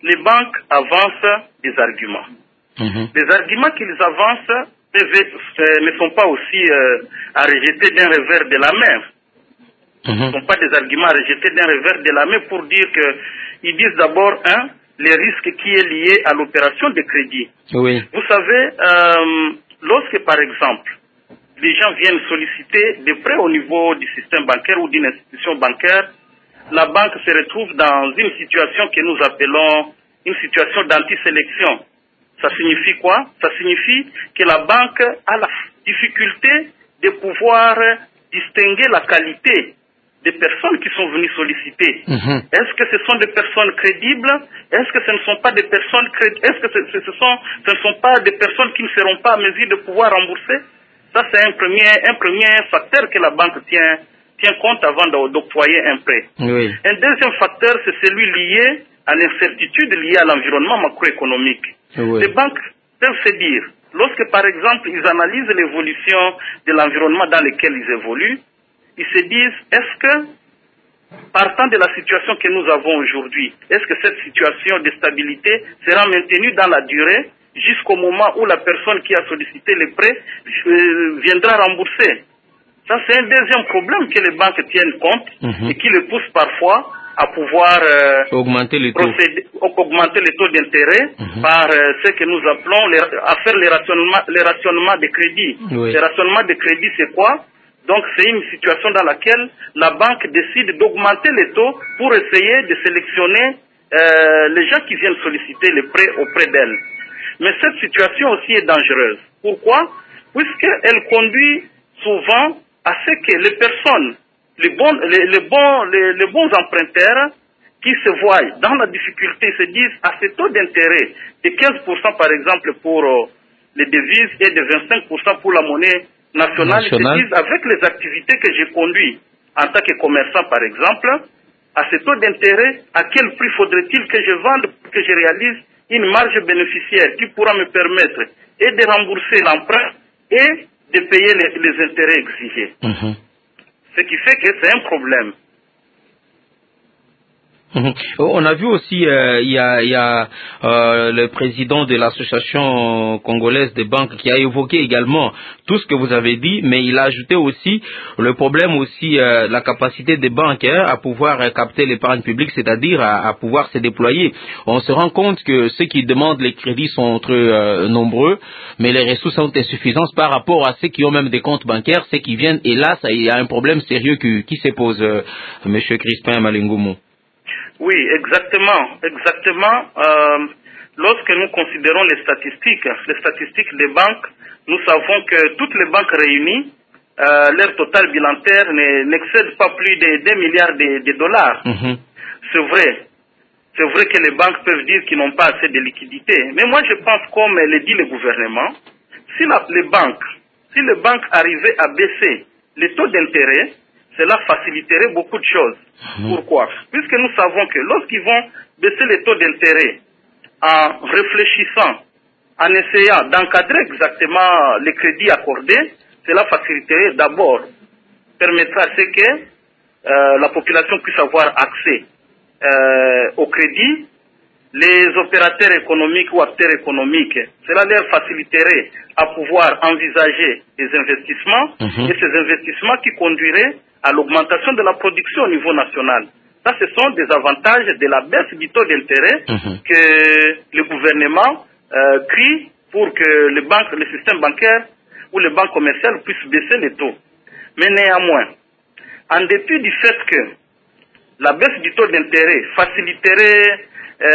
les banques avancent des arguments. Les arguments qu'ils avancent ne sont pas aussi à rejeter d'un revers de la main. Ce ne sont pas des arguments à rejeter d'un revers de la main pour dire qu'ils disent d'abord, les risques qui est lié à l'opération de crédit. Oui. Vous savez, lorsque par exemple, les gens viennent solliciter des prêts au niveau du système bancaire ou d'une institution bancaire, la banque se retrouve dans une situation que nous appelons une situation d'anti-sélection. Ça signifie quoi? Ça signifie que la banque a la difficulté de pouvoir distinguer la qualité des personnes qui sont venues solliciter. Est-ce que ce sont des personnes crédibles? Est-ce que ce ne sont pas des personnes crédibles? Est-ce que ce ne sont pas des personnes qui ne seront pas à mesure de pouvoir rembourser? Ça, c'est un premier facteur que la banque tient compte avant d'octroyer un prêt. Oui. Un deuxième facteur, c'est celui lié à l'incertitude liée à l'environnement macroéconomique. Oui. Les banques peuvent se dire, lorsque par exemple ils analysent l'évolution de l'environnement dans lequel ils évoluent, ils se disent, est-ce que, partant de la situation que nous avons aujourd'hui, est-ce que cette situation de stabilité sera maintenue dans la durée jusqu'au moment où la personne qui a sollicité le prêt viendra rembourser? Ça, c'est un deuxième problème que les banques tiennent compte et qui les pousse parfois à pouvoir augmenter les taux d'intérêt par ce que nous appelons à faire les rationnements de crédit. Oui. Les rationnements de crédit, c'est quoi? Donc, c'est une situation dans laquelle la banque décide d'augmenter les taux pour essayer de sélectionner les gens qui viennent solliciter les prêts auprès d'elle. Mais cette situation aussi est dangereuse. Pourquoi? Puisqu'elle conduit souvent à ce que les personnes, les bons emprunteurs qui se voient dans la difficulté se disent à ce taux d'intérêt de 15% par exemple pour les devises et de 25% pour la monnaie nationale, ils se disent avec les activités que j'ai conduites en tant que commerçant par exemple, à ce taux d'intérêt, à quel prix faudrait-il que je vende pour que je réalise une marge bénéficiaire qui pourra me permettre et de rembourser l'emprunt et de payer les intérêts exigés. Ce qui fait que c'est un problème. On a vu aussi, il y a le président de l'association congolaise des banques qui a évoqué également tout ce que vous avez dit, mais il a ajouté aussi le problème aussi, la capacité des banques à pouvoir capter l'épargne publique, c'est-à-dire à pouvoir se déployer. On se rend compte que ceux qui demandent les crédits sont nombreux, mais les ressources sont insuffisantes par rapport à ceux qui ont même des comptes bancaires, ceux qui viennent, et là, il y a un problème sérieux qui se pose, Monsieur Crispin Malingoumou. Oui, exactement. Lorsque nous considérons les statistiques des banques, nous savons que toutes les banques réunies, leur total bilantaire n'excède pas plus de 2 milliards de dollars. C'est vrai que les banques peuvent dire qu'ils n'ont pas assez de liquidités. Mais moi, je pense, comme le dit le gouvernement, si les banques arrivaient à baisser les taux d'intérêt, cela faciliterait beaucoup de choses. Pourquoi? Puisque nous savons que lorsqu'ils vont baisser les taux d'intérêt en réfléchissant, en essayant d'encadrer exactement les crédits accordés, cela faciliterait d'abord, permettra à ce que la population puisse avoir accès au crédit. Les opérateurs économiques ou acteurs économiques, cela leur faciliterait à pouvoir envisager des investissements et ces investissements qui conduiraient à l'augmentation de la production au niveau national. Ça, ce sont des avantages de la baisse du taux d'intérêt que le gouvernement crie pour que le système bancaire ou les banques commerciales puissent baisser les taux. Mais néanmoins, en dépit du fait que la baisse du taux d'intérêt faciliterait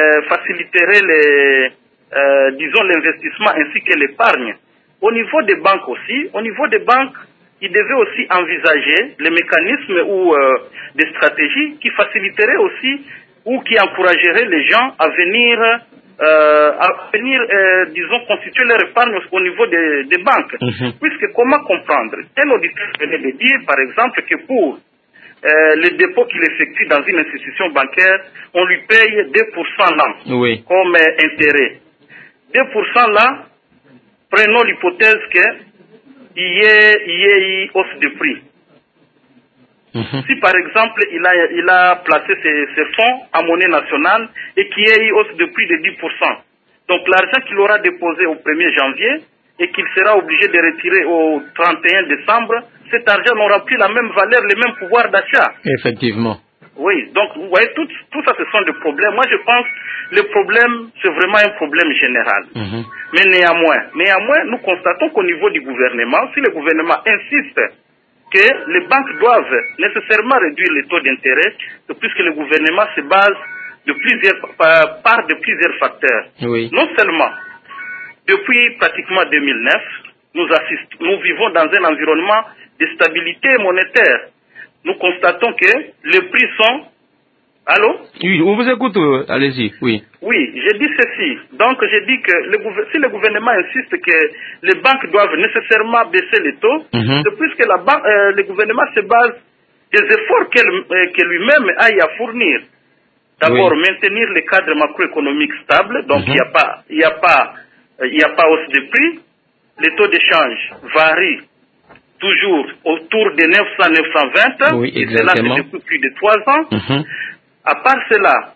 l'investissement ainsi que l'épargne. Au niveau des banques aussi, ils devaient aussi envisager les mécanismes ou des stratégies qui faciliteraient aussi ou qui encourageraient les gens à venir constituer leur épargne au niveau des banques. Puisque comment comprendre? Un auditeur venait de dire, par exemple, que pour les dépôts qu'il effectue dans une institution bancaire, on lui paye 2% l'an comme intérêt. 2% là, prenons l'hypothèse qu'il y ait hausse de prix. Si par exemple il a placé ses fonds en monnaie nationale et qu'il y ait eu hausse de prix de 10%, donc l'argent qu'il aura déposé au 1er janvier et qu'il sera obligé de retirer au 31 décembre, cet argent n'aura plus la même valeur, le même pouvoir d'achat. Effectivement. Oui, donc vous voyez, tout ça, ce sont des problèmes. Moi, je pense que le problème, c'est vraiment un problème général. Mais néanmoins, nous constatons qu'au niveau du gouvernement, si le gouvernement insiste que les banques doivent nécessairement réduire les taux d'intérêt, puisque le gouvernement se base par de plusieurs facteurs. Oui. Non seulement, depuis pratiquement 2009, nous vivons dans un environnement de stabilité monétaire. Nous constatons que les prix sont... Allô? Oui, on vous écoute, allez-y, oui. Oui, je dis ceci. Donc, je dis que si le gouvernement insiste que les banques doivent nécessairement baisser les taux, c'est puisque le gouvernement se base des efforts que lui-même aille à fournir. D'abord, maintenir le cadre macroéconomique stable, donc il n'y a pas hausse de prix. Les taux d'échange varient toujours autour de 900-920, et cela c'est depuis plus de 3 ans. À part cela,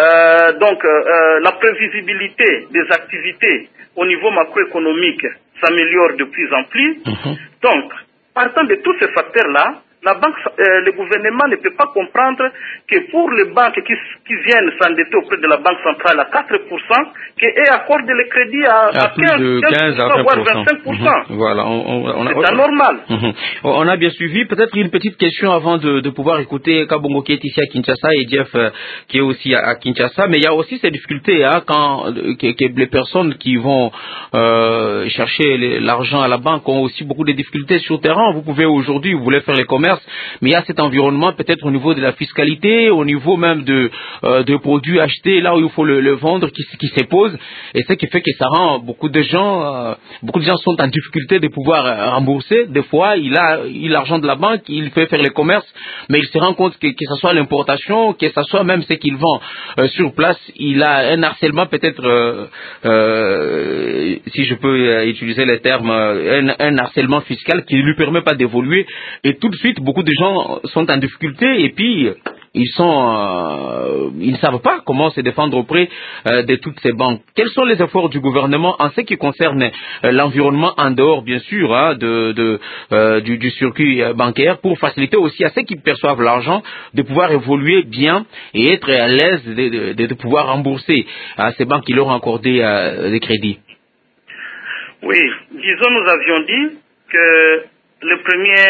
la prévisibilité des activités au niveau macroéconomique s'améliore de plus en plus. Donc, partant de tous ces facteurs-là, le gouvernement ne peut pas comprendre que pour les banques qui viennent s'endetter auprès de la Banque centrale à 4%, qu'elles accordent les crédits à plus de 15 à 20%, voire 25%. Voilà, c'est anormal. On a bien suivi. Peut-être une petite question avant de pouvoir écouter Kabongo qui est ici à Kinshasa et Jeff qui est aussi à Kinshasa. Mais il y a aussi ces difficultés quand les personnes qui vont chercher l'argent à la banque ont aussi beaucoup de difficultés sur le terrain. Vous pouvez aujourd'hui, vous voulez faire les commerces, mais il y a cet environnement peut-être au niveau de la fiscalité, au niveau même de produits achetés là où il faut le vendre qui se pose, et ce qui fait que ça rend beaucoup de gens sont en difficulté de pouvoir rembourser. Des fois il a l'argent de la banque, il fait faire les commerces, mais il se rend compte que ce soit l'importation, que ce soit même ce qu'il vend sur place, il a un harcèlement peut-être si je peux utiliser les termes, un harcèlement fiscal qui ne lui permet pas d'évoluer, et tout de suite beaucoup de gens sont en difficulté et puis ils ne savent pas comment se défendre auprès de toutes ces banques. Quels sont les efforts du gouvernement en ce qui concerne l'environnement en dehors, bien sûr, du circuit bancaire, pour faciliter aussi à ceux qui perçoivent l'argent de pouvoir évoluer bien et être à l'aise de pouvoir rembourser à ces banques qui leur ont accordé des crédits? Oui, disons, nous avions dit que le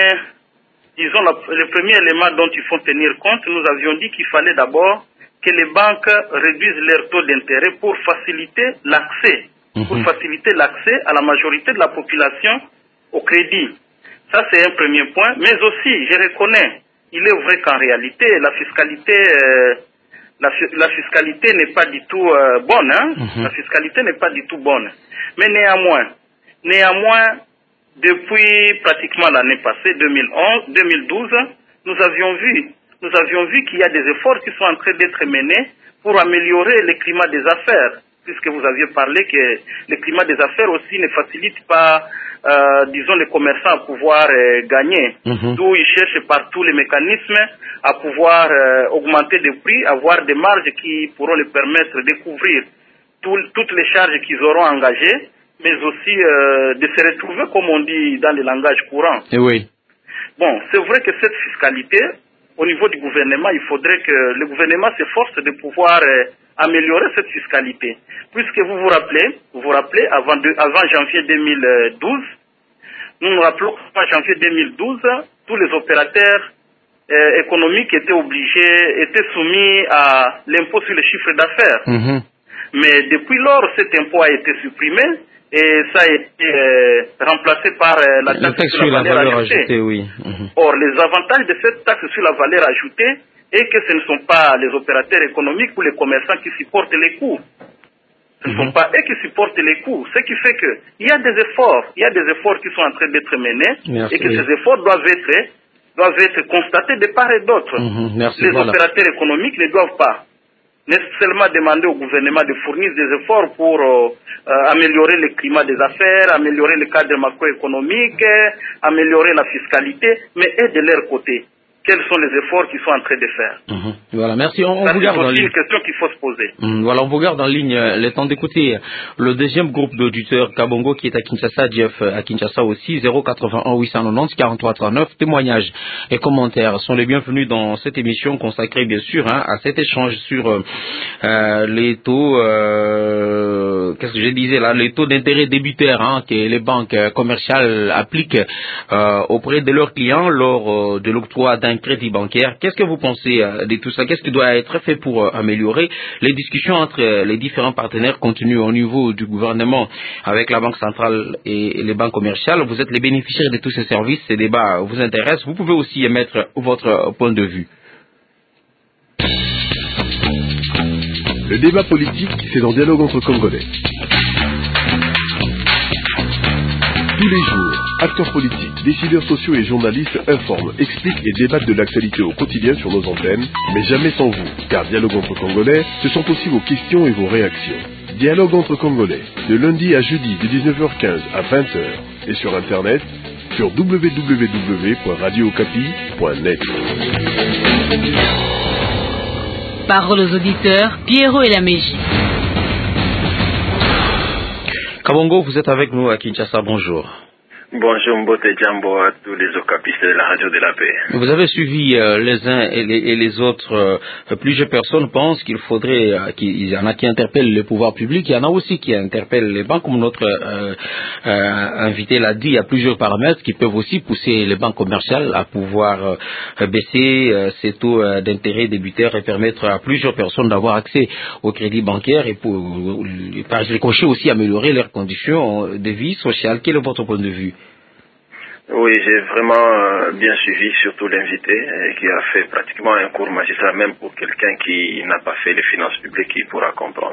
premier élément dont il faut tenir compte, nous avions dit qu'il fallait d'abord que les banques réduisent leur taux d'intérêt pour faciliter l'accès à la majorité de la population au crédit. Ça, c'est un premier point. Mais aussi, je reconnais, il est vrai qu'en réalité, la fiscalité n'est pas du tout bonne. La fiscalité n'est pas du tout bonne. Mais néanmoins, depuis pratiquement l'année passée, 2012, nous avions vu qu'il y a des efforts qui sont en train d'être menés pour améliorer le climat des affaires, puisque vous aviez parlé que le climat des affaires aussi ne facilite pas, disons, les commerçants à pouvoir gagner, d'où ils cherchent par tous les mécanismes à pouvoir augmenter les prix, avoir des marges qui pourront les permettre de couvrir toutes les charges qu'ils auront engagées, mais aussi de se retrouver, comme on dit dans le langage courant. Et oui. Bon, c'est vrai que cette fiscalité, au niveau du gouvernement, il faudrait que le gouvernement s'efforce de pouvoir améliorer cette fiscalité. Puisque vous vous rappelez, avant janvier 2012, nous nous rappelons qu'en janvier 2012, tous les opérateurs économiques étaient soumis à l'impôt sur le chiffre d'affaires. Mais depuis lors, cet impôt a été supprimé et ça a été remplacé par la taxe sur la valeur ajoutée. Oui. Or, les avantages de cette taxe sur la valeur ajoutée est que ce ne sont pas les opérateurs économiques ou les commerçants qui supportent les coûts. Ce ne sont pas eux qui supportent les coûts. Ce qui fait qu'il y a des efforts qui sont en train d'être menés et que ces efforts doivent être constatés de part et d'autre. Les opérateurs économiques ne doivent pas nécessairement demander au gouvernement de fournir des efforts pour améliorer le climat des affaires, améliorer le cadre macroéconomique, améliorer la fiscalité, mais eux de leur côté, quels sont les efforts qu'ils sont en train de faire. Voilà, merci. On vous garde en ligne. C'est une question qu'il faut se poser. Voilà, on vous garde en ligne le temps d'écouter le deuxième groupe d'auditeurs Kabongo qui est à Kinshasa, Jeff à Kinshasa aussi, 081 890 43 39. Témoignages et commentaires sont les bienvenus dans cette émission consacrée bien sûr à cet échange sur les taux, qu'est-ce que je disais là, les taux d'intérêt débutaires que les banques commerciales appliquent auprès de leurs clients lors de l'octroi d'un crédit bancaire. Qu'est-ce que vous pensez de tout ça? Qu'est-ce qui doit être fait pour améliorer les discussions entre les différents partenaires continuent au niveau du gouvernement avec la Banque centrale et les banques commerciales? Vous êtes les bénéficiaires de tous ces services, ces débats vous intéressent. Vous pouvez aussi émettre votre point de vue. Le débat politique, c'est dans Dialogue entre Congolais. Tous les jours, acteurs politiques, décideurs sociaux et journalistes informent, expliquent et débattent de l'actualité au quotidien sur nos antennes, mais jamais sans vous, car Dialogue entre Congolais, ce sont aussi vos questions et vos réactions. Dialogue entre Congolais, de lundi à jeudi de 19h15 à 20h, et sur Internet, sur www.radiocapi.net. Parole aux auditeurs, Pierrot et la Mégie. Kabongo, vous êtes avec nous à Kinshasa, bonjour. Bonjour Mbote Djambo à tous les ocapistes de la radio de la paix. Vous avez suivi les uns et les autres. Plusieurs personnes pensent qu'il faudrait, qu'il y en a qui interpellent le pouvoir public, il y en a aussi qui interpellent les banques, comme notre invité l'a dit, il y a plusieurs paramètres qui peuvent aussi pousser les banques commerciales à pouvoir baisser ces taux d'intérêt débutaires et permettre à plusieurs personnes d'avoir accès au crédit bancaire et pour par ricochet aussi améliorer leurs conditions de vie sociale. Quel est votre point de vue? Oui, j'ai vraiment bien suivi, surtout l'invité, qui a fait pratiquement un cours magistral, même pour quelqu'un qui n'a pas fait les finances publiques, qui pourra comprendre.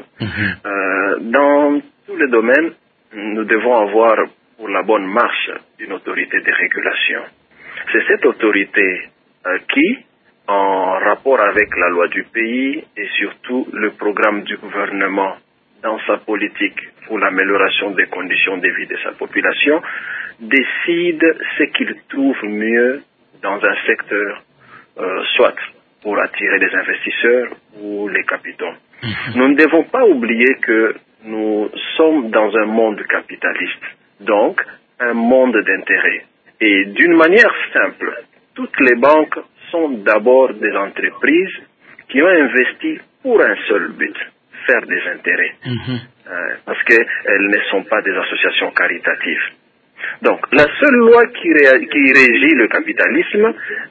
Dans tous les domaines, nous devons avoir, pour la bonne marche, une autorité de régulation. C'est cette autorité qui, en rapport avec la loi du pays et surtout le programme du gouvernement dans sa politique pour l'amélioration des conditions de vie de sa population, décide ce qu'il trouve mieux dans un secteur, soit pour attirer les investisseurs ou les capitaux. Nous ne devons pas oublier que nous sommes dans un monde capitaliste, donc un monde d'intérêt. Et d'une manière simple, toutes les banques sont d'abord des entreprises qui ont investi pour un seul but, faire des intérêts, parce qu'elles ne sont pas des associations caritatives. Donc, la seule loi qui régit le capitalisme,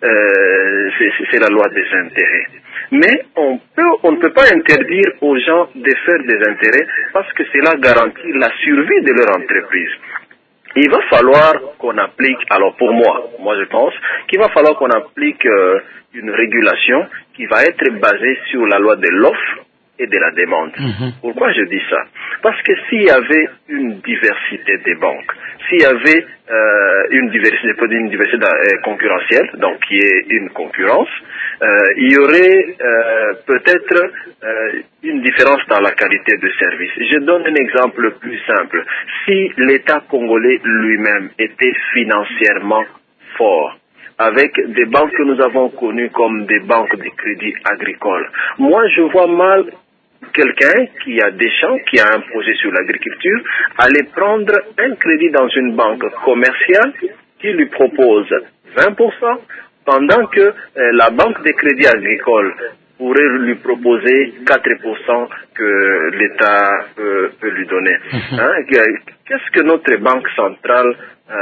c'est la loi des intérêts. Mais on ne peut pas interdire aux gens de faire des intérêts parce que cela garantit la survie de leur entreprise. Il va falloir qu'on applique, alors pour moi je pense qu'il va falloir qu'on applique une régulation qui va être basée sur la loi de l'offre et de la demande. Pourquoi je dis ça? Parce que s'il y avait une diversité des banques, s'il y avait une diversité concurrentielle, donc qui est une concurrence, il y aurait peut-être une différence dans la qualité de service. Je donne un exemple plus simple. Si l'État congolais lui-même était financièrement fort, avec des banques que nous avons connues comme des banques de crédit agricole, moi je vois mal quelqu'un qui a des champs, qui a un projet sur l'agriculture, aller prendre un crédit dans une banque commerciale qui lui propose 20%, pendant que la banque de crédit agricole pourrait lui proposer 4% que l'État peut lui donner. Qu'est-ce que notre banque centrale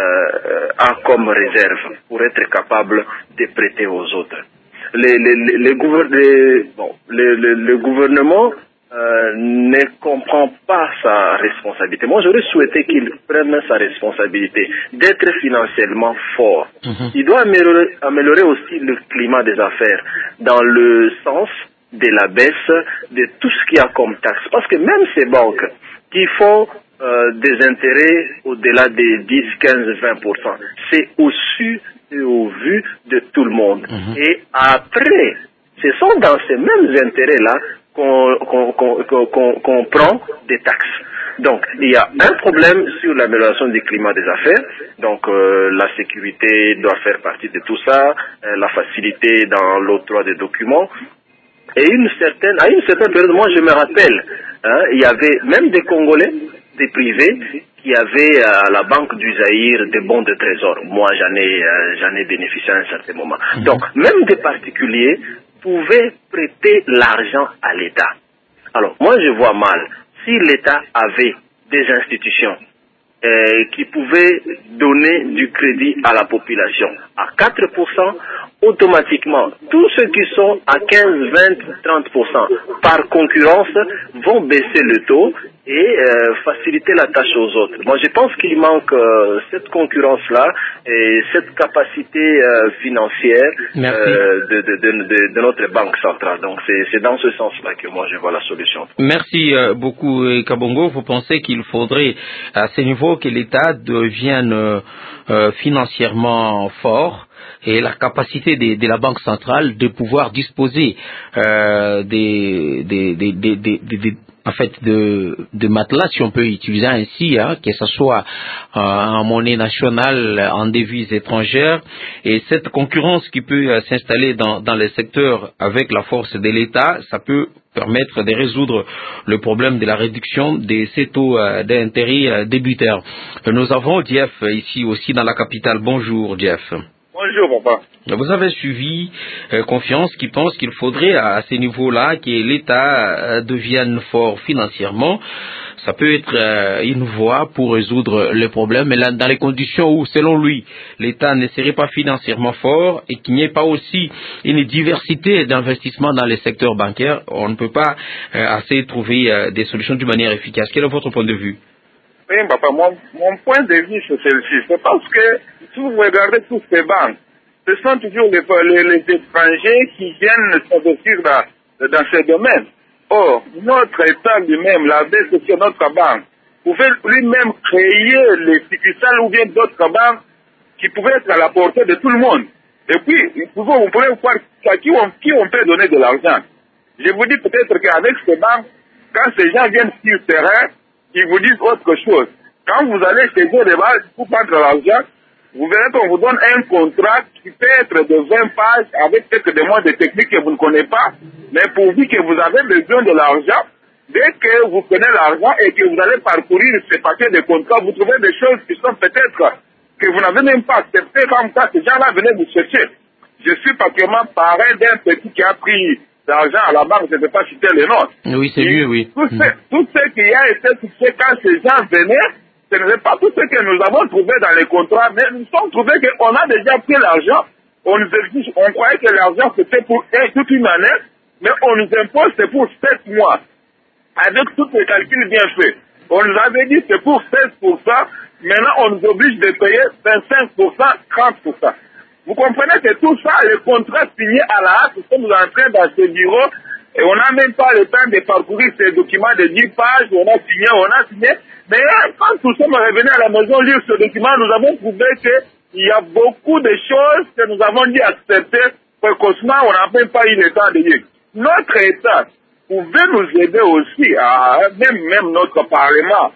a comme réserve pour être capable de prêter aux autres? Le gouvernement ne comprend pas sa responsabilité. Moi, j'aurais souhaité qu'il prenne sa responsabilité d'être financièrement fort. Il doit améliorer aussi le climat des affaires dans le sens de la baisse de tout ce qu'il y a comme taxe. Parce que même ces banques qui font des intérêts au-delà des 10, 15, 20%, c'est au-dessus et au vu de tout le monde. Et après, ce sont dans ces mêmes intérêts-là qu'on prend des taxes. Donc, il y a un problème sur l'amélioration du climat des affaires. Donc, la sécurité doit faire partie de tout ça, la facilité dans l'octroi des documents. Et à une certaine période, moi je me rappelle, il y avait même des Congolais, des privés, qui avaient à la Banque du Zaïre des bons de trésor. Moi, j'en ai bénéficié à un certain moment. Donc, même des particuliers pouvaient prêter l'argent à l'État. Alors, moi, je vois mal, si l'État avait des institutions qui pouvaient donner du crédit à la population à 4%, automatiquement, tous ceux qui sont à 15, 20, 30% par concurrence vont baisser le taux et faciliter la tâche aux autres. Moi, je pense qu'il manque cette concurrence-là et cette capacité financière de notre banque centrale. Donc, c'est dans ce sens-là que moi, je vois la solution. Merci beaucoup, Kabongo. Vous pensez qu'il faudrait, à ce niveau, que l'État devienne financièrement fort et la capacité de la Banque centrale de pouvoir disposer de matelas, si on peut utiliser ainsi, que ce soit en monnaie nationale, en devises étrangères, et cette concurrence qui peut s'installer dans les secteurs avec la force de l'État, ça peut permettre de résoudre le problème de la réduction de ces taux d'intérêt débuteurs. Nous avons Jeff ici aussi dans la capitale. Bonjour Jeff. Bonjour papa. Vous avez suivi Confiance qui pense qu'il faudrait à ces niveaux-là que l'État devienne fort financièrement. Ça peut être une voie pour résoudre le problème, mais là, dans les conditions où, selon lui, l'État ne serait pas financièrement fort et qu'il n'y ait pas aussi une diversité d'investissements dans les secteurs bancaires, on ne peut pas assez trouver des solutions d'une manière efficace. Quel est votre point de vue? Oui, papa, mon point de vue c'est celui-ci. C'est parce que si vous regardez toutes ces banques, ce sont toujours les étrangers qui viennent s'investir dans ces domaines. Or, notre État lui-même, la BCE, notre banque, pouvait lui-même créer les succursales ou bien d'autres banques qui pouvaient être à la portée de tout le monde. Et puis, vous pouvez voir à qui on peut donner de l'argent. Je vous dis peut-être qu'avec ces banques, quand ces gens viennent sur le terrain, ils vous disent autre chose. Quand vous allez chez eux de base pour prendre l'argent, vous verrez qu'on vous donne un contrat qui peut être de 20 pages avec peut-être des mots de technique que vous ne connaissez pas, mais pourvu que vous avez besoin de l'argent, dès que vous prenez l'argent et que vous allez parcourir ces paquets de contrats, vous trouvez des choses qui sont peut-être que vous n'avez même pas acceptées comme ça, ces gens-là venaient vous chercher. Je suis particulièrement parrain d'un petit qui a pris l'argent à la banque, je ne vais pas citer les noms. Oui, c'est mieux, oui. Tout ce qui a été touché quand ces gens venaient, ce n'est pas tout ce que nous avons trouvé dans les contrats, mais nous avons trouvé qu'on a déjà pris l'argent, on croyait que l'argent c'était pour toute une année, mais on nous impose c'est pour 7 mois, avec tous les calculs bien faits. On nous avait dit c'est pour 16%, maintenant on nous oblige de payer 25%, 30%. Vous comprenez que tout ça, les contrats signés à la hâte, nous sommes entrés dans ce bureau, et on n'a même pas le temps de parcourir ces documents de 10 pages, on a signé, mais quand nous sommes revenus à la maison lire ce document, nous avons trouvé qu'il y a beaucoup de choses que nous avons dit accepter précocement, on n'a même pas eu le temps de lire. Notre État pouvait nous aider aussi, même notre Parlement,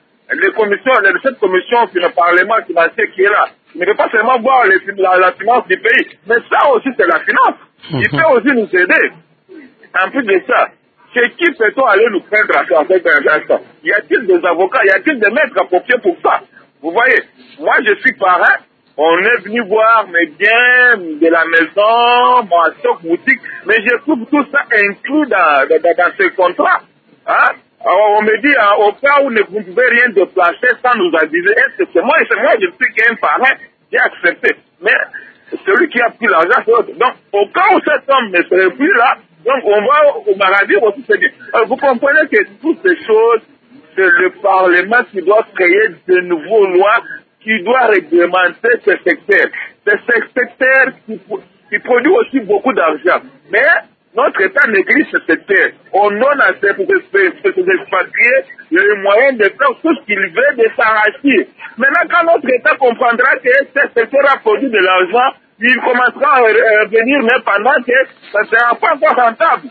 cette commission sur le Parlement financier qui est là, ne peut pas seulement voir la finance du pays, mais ça aussi c'est la finance. Il peut aussi nous aider. En plus de ça, chez qui peut-on aller nous prendre à cette instant? Y a-t-il des avocats, y a-t-il des maîtres appropriés pour ça? Vous voyez, moi je suis parrain, on est venu voir mes biens de la maison, mon stock boutique, mais je trouve tout ça inclus dans ce contrat. Hein? Alors on me dit, au cas où vous ne pouvez rien déplacer sans nous aviser, c'est moi, je suis qu'un parrain, j'ai accepté. Mais celui qui a pris l'argent, c'est autre. Donc, au cas où cet homme ne serait plus là, donc on va au maradis aussi se dire. Vous comprenez que toutes ces choses, c'est le Parlement qui doit créer de nouvelles lois, qui doit réglementer ce secteur. C'est ce secteur qui produit aussi beaucoup d'argent. Mais notre État néglige ce secteur. On donne à ces expatriés les moyens de faire tout ce qu'ils veulent de s'arracher. Maintenant, quand notre État comprendra que ce secteur a produit de l'argent, il commencera à revenir, mais pendant que ça ne sera pas encore rentable.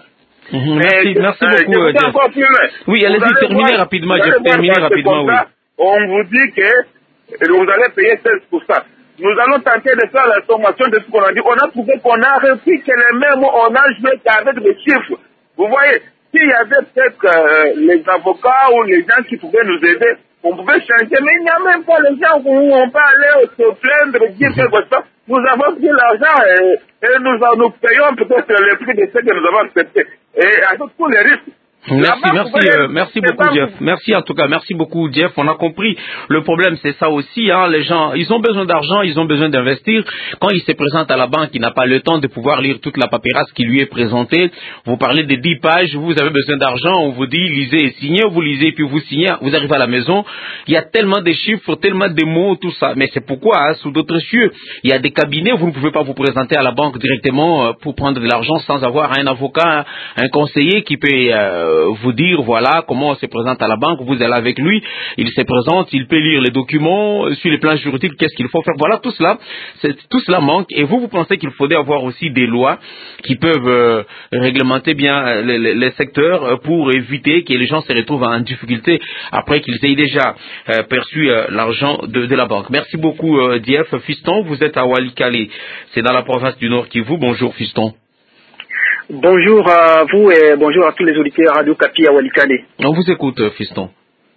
Merci beaucoup, Jeff. Oui, allez-y, terminez rapidement, Jeff. Terminez rapidement, oui. On vous dit que vous allez payer 16%. Nous allons tenter de faire la sommation de ce qu'on a dit. On a trouvé qu'on a repris que les mêmes, on a joué qu'avec des chiffres. Vous voyez, s'il y avait peut-être les avocats ou les gens qui pouvaient nous aider, on pouvait changer, mais il n'y a même pas les gens où on peut aller se plaindre, dire quelque chose. Nous avons pris l'argent et nous payons peut-être le prix de ce que nous avons accepté. Et avec tous les risques. Merci beaucoup, Jeff. Merci en tout cas, merci beaucoup, Jeff. On a compris. Le problème, c'est ça aussi, hein. Les gens, ils ont besoin d'argent, ils ont besoin d'investir. Quand il se présente à la banque, il n'a pas le temps de pouvoir lire toute la paperasse qui lui est présentée. Vous parlez de 10 pages, vous avez besoin d'argent, on vous dit, lisez et signez, vous lisez, puis vous signez, vous arrivez à la maison. Il y a tellement de chiffres, tellement de mots, tout ça. Mais c'est pourquoi, hein, sous d'autres cieux, il y a des cabinets, vous ne pouvez pas vous présenter à la banque directement pour prendre de l'argent sans avoir un avocat, un conseiller qui peut vous dire voilà comment on se présente à la banque, vous allez avec lui, il se présente, il peut lire les documents sur les plans juridiques, qu'est-ce qu'il faut faire, voilà, tout cela manque. Et vous pensez qu'il faudrait avoir aussi des lois qui peuvent réglementer bien les secteurs pour éviter que les gens se retrouvent en difficulté après qu'ils aient déjà perçu l'argent de la banque. Merci beaucoup, Dief. Fiston, vous êtes à Walikale, c'est dans la province du Nord Kivu. Bonjour, Fiston. Bonjour à vous et bonjour à tous les auditeurs Radio Kapi à Walikale. On vous écoute, Fiston.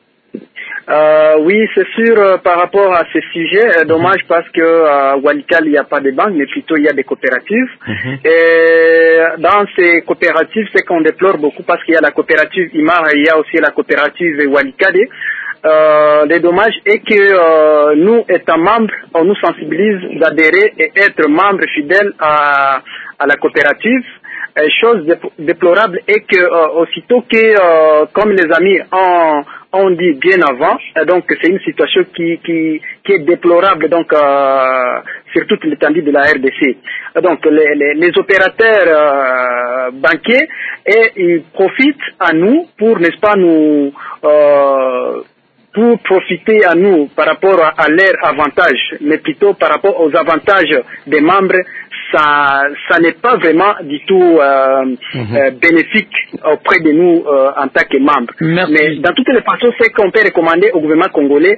Oui, c'est sûr, par rapport à ce sujet, dommage parce que à Walikale, il n'y a pas de banque, mais plutôt il y a des coopératives. Et dans ces coopératives, c'est qu'on déplore beaucoup parce qu'il y a la coopérative Imar et il y a aussi la coopérative Walikale. Le dommage est que nous, étant membres, on nous sensibilise d'adhérer et être membres fidèles à la coopérative. Chose déplorable est que aussitôt que, comme les amis ont dit bien avant, donc c'est une situation qui est déplorable donc sur toute l'étendue de la RDC. Donc les opérateurs banquiers ils profitent à nous pour, n'est-ce pas, nous pour profiter à nous par rapport à leurs avantages, mais plutôt par rapport aux avantages des membres. Ça n'est pas vraiment du tout bénéfique auprès de nous en tant que membres. Merci. Mais dans toutes les façons, c'est qu'on peut recommander au gouvernement congolais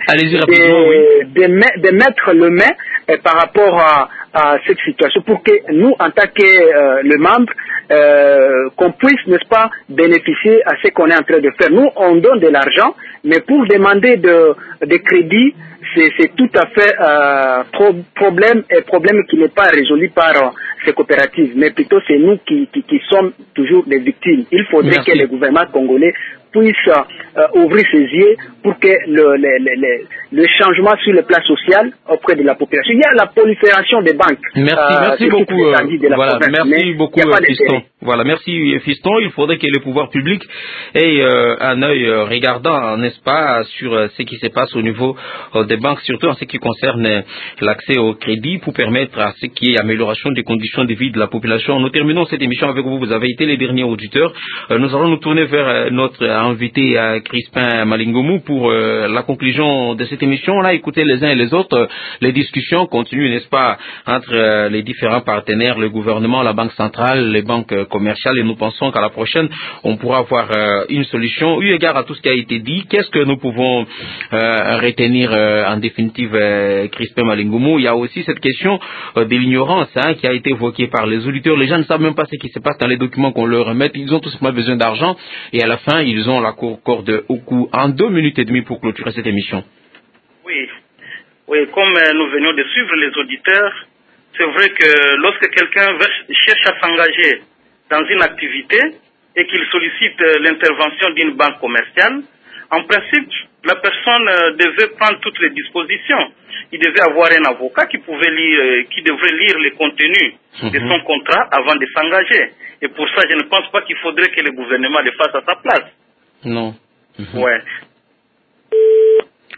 de mettre le main par rapport à cette situation pour que nous, en tant que le membre, qu'on puisse, n'est-ce pas, bénéficier à ce qu'on est en train de faire. Nous, on donne de l'argent, mais pour demander de crédit, c'est tout à fait problème qui n'est pas résolu par ces coopératives, mais plutôt c'est nous qui sommes toujours des victimes. Il faudrait que le gouvernement congolais puisse ouvrir ses yeux pour que le changement sur le plan social auprès de la population. Il y a la prolifération des banques. Merci beaucoup. Merci beaucoup, Fiston. Voilà, merci, Fiston. Il faudrait que les pouvoirs publics aient un œil regardant, n'est-ce pas, sur ce qui se passe au niveau des banques, surtout en ce qui concerne l'accès au crédit, pour permettre à ce qui est amélioration des conditions de vie de la population. Nous terminons cette émission avec vous. Vous avez été les derniers auditeurs. Nous allons nous tourner vers notre invité Crispin Malingomu pour la conclusion de cette émission. On a écouté les uns et les autres. Les discussions continuent, n'est-ce pas, entre les différents partenaires, le gouvernement, la banque centrale, les banques commerciales, et nous pensons qu'à la prochaine, on pourra avoir une solution. Eu égard à tout ce qui a été dit, qu'est-ce que nous pouvons retenir en définitive, Crispin Malingomu? Il y a aussi cette question de l'ignorance qui a été évoquée par les auditeurs. Les gens ne savent même pas ce qui se passe dans les documents qu'on leur remet. Ils ont tout simplement besoin d'argent et à la fin, ils ont la corde au cou. En 2 minutes et demie pour clôturer cette émission. Oui, comme nous venions de suivre les auditeurs, c'est vrai que lorsque quelqu'un cherche à s'engager dans une activité et qu'il sollicite l'intervention d'une banque commerciale, en principe, la personne devait prendre toutes les dispositions. Il devait avoir un avocat qui devrait lire les contenus de son contrat avant de s'engager. Et pour ça, je ne pense pas qu'il faudrait que le gouvernement le fasse à sa place. Non. Ouais.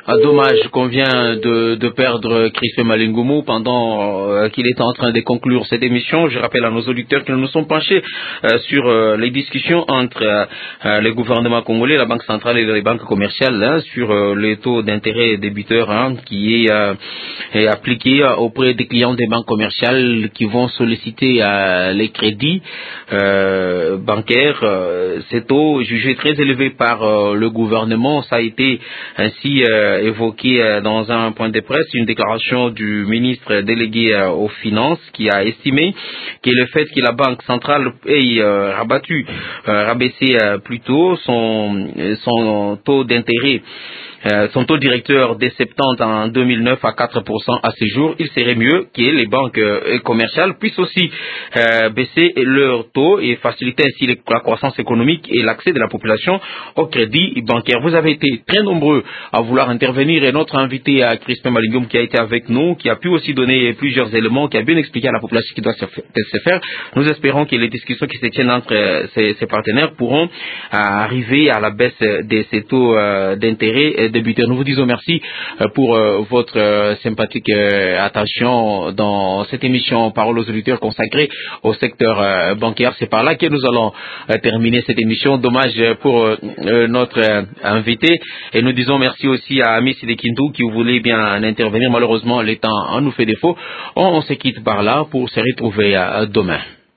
Dommage qu'on vient de perdre Crispin Malingoumou pendant qu'il était en train de conclure cette émission. Je rappelle à nos auditeurs que nous nous sommes penchés sur les discussions entre le gouvernement congolais, la Banque centrale et les banques commerciales sur les taux d'intérêt débiteurs qui est appliqué auprès des clients des banques commerciales qui vont solliciter les crédits bancaires. Ces taux jugés très élevés par le gouvernement, ça a été ainsi évoqué dans un point de presse, une déclaration du ministre délégué aux finances qui a estimé que le fait que la Banque centrale ait rabaissé plutôt son taux d'intérêt, son taux directeur des 70 en 2009 à 4% à ce jour, il serait mieux que les banques commerciales puissent aussi baisser leur taux et faciliter ainsi la croissance économique et l'accès de la population au crédit bancaire. Vous avez été très nombreux à vouloir intervenir et notre invité à Crispin Malingoum qui a été avec nous, qui a pu aussi donner plusieurs éléments, qui a bien expliqué à la population ce qui doit se faire. Nous espérons que les discussions qui se tiennent entre ces partenaires pourront arriver à la baisse de ces taux d'intérêt débuteurs. Nous vous disons merci pour votre sympathique attention dans cette émission Parole aux auditeurs consacrée au secteur bancaire. C'est par là que nous allons terminer cette émission. Dommage pour notre invité. Et nous disons merci aussi à Amis Sidekintou qui voulait bien intervenir. Malheureusement, le temps nous fait défaut. On se quitte par là pour se retrouver demain.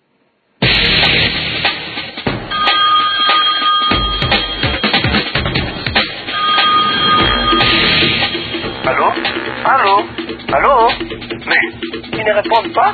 Allô? Mais ils ne répondent pas?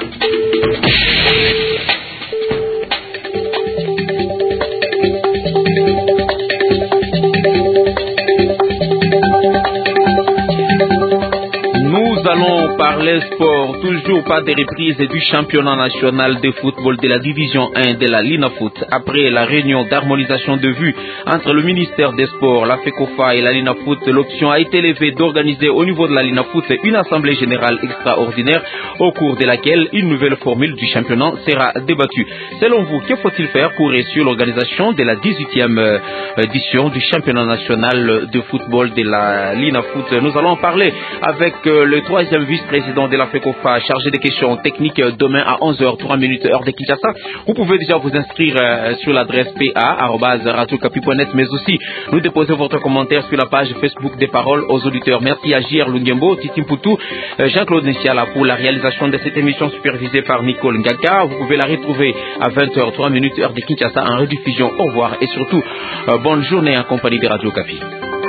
Nous allons parler sport, toujours pas de reprise du championnat national de football de la division 1 de la Linafoot. Après la réunion d'harmonisation de vues entre le ministère des Sports, la FECOFA et la Linafoot, l'option a été levée d'organiser au niveau de la Linafoot une assemblée générale extraordinaire au cours de laquelle une nouvelle formule du championnat sera débattue. Selon vous, que faut-il faire pour réussir l'organisation de la 18e édition du championnat national de football de la Linafoot? Nous allons en parler avec le troisième vice-président de la FECOFA chargé des questions techniques demain à 11h03 heure de Kinshasa. Vous pouvez déjà vous inscrire sur l'adresse pa@radiocapi.net, mais aussi nous déposer votre commentaire sur la page Facebook des Paroles aux auditeurs. Merci à J.R. Lungembo, Titi Mpoutou, Jean-Claude Nessiala pour la réalisation de cette émission supervisée par Nicole Ngaka. Vous pouvez la retrouver à 20h03 heure de Kinshasa en rediffusion. Au revoir et surtout bonne journée en compagnie de Radio Capi.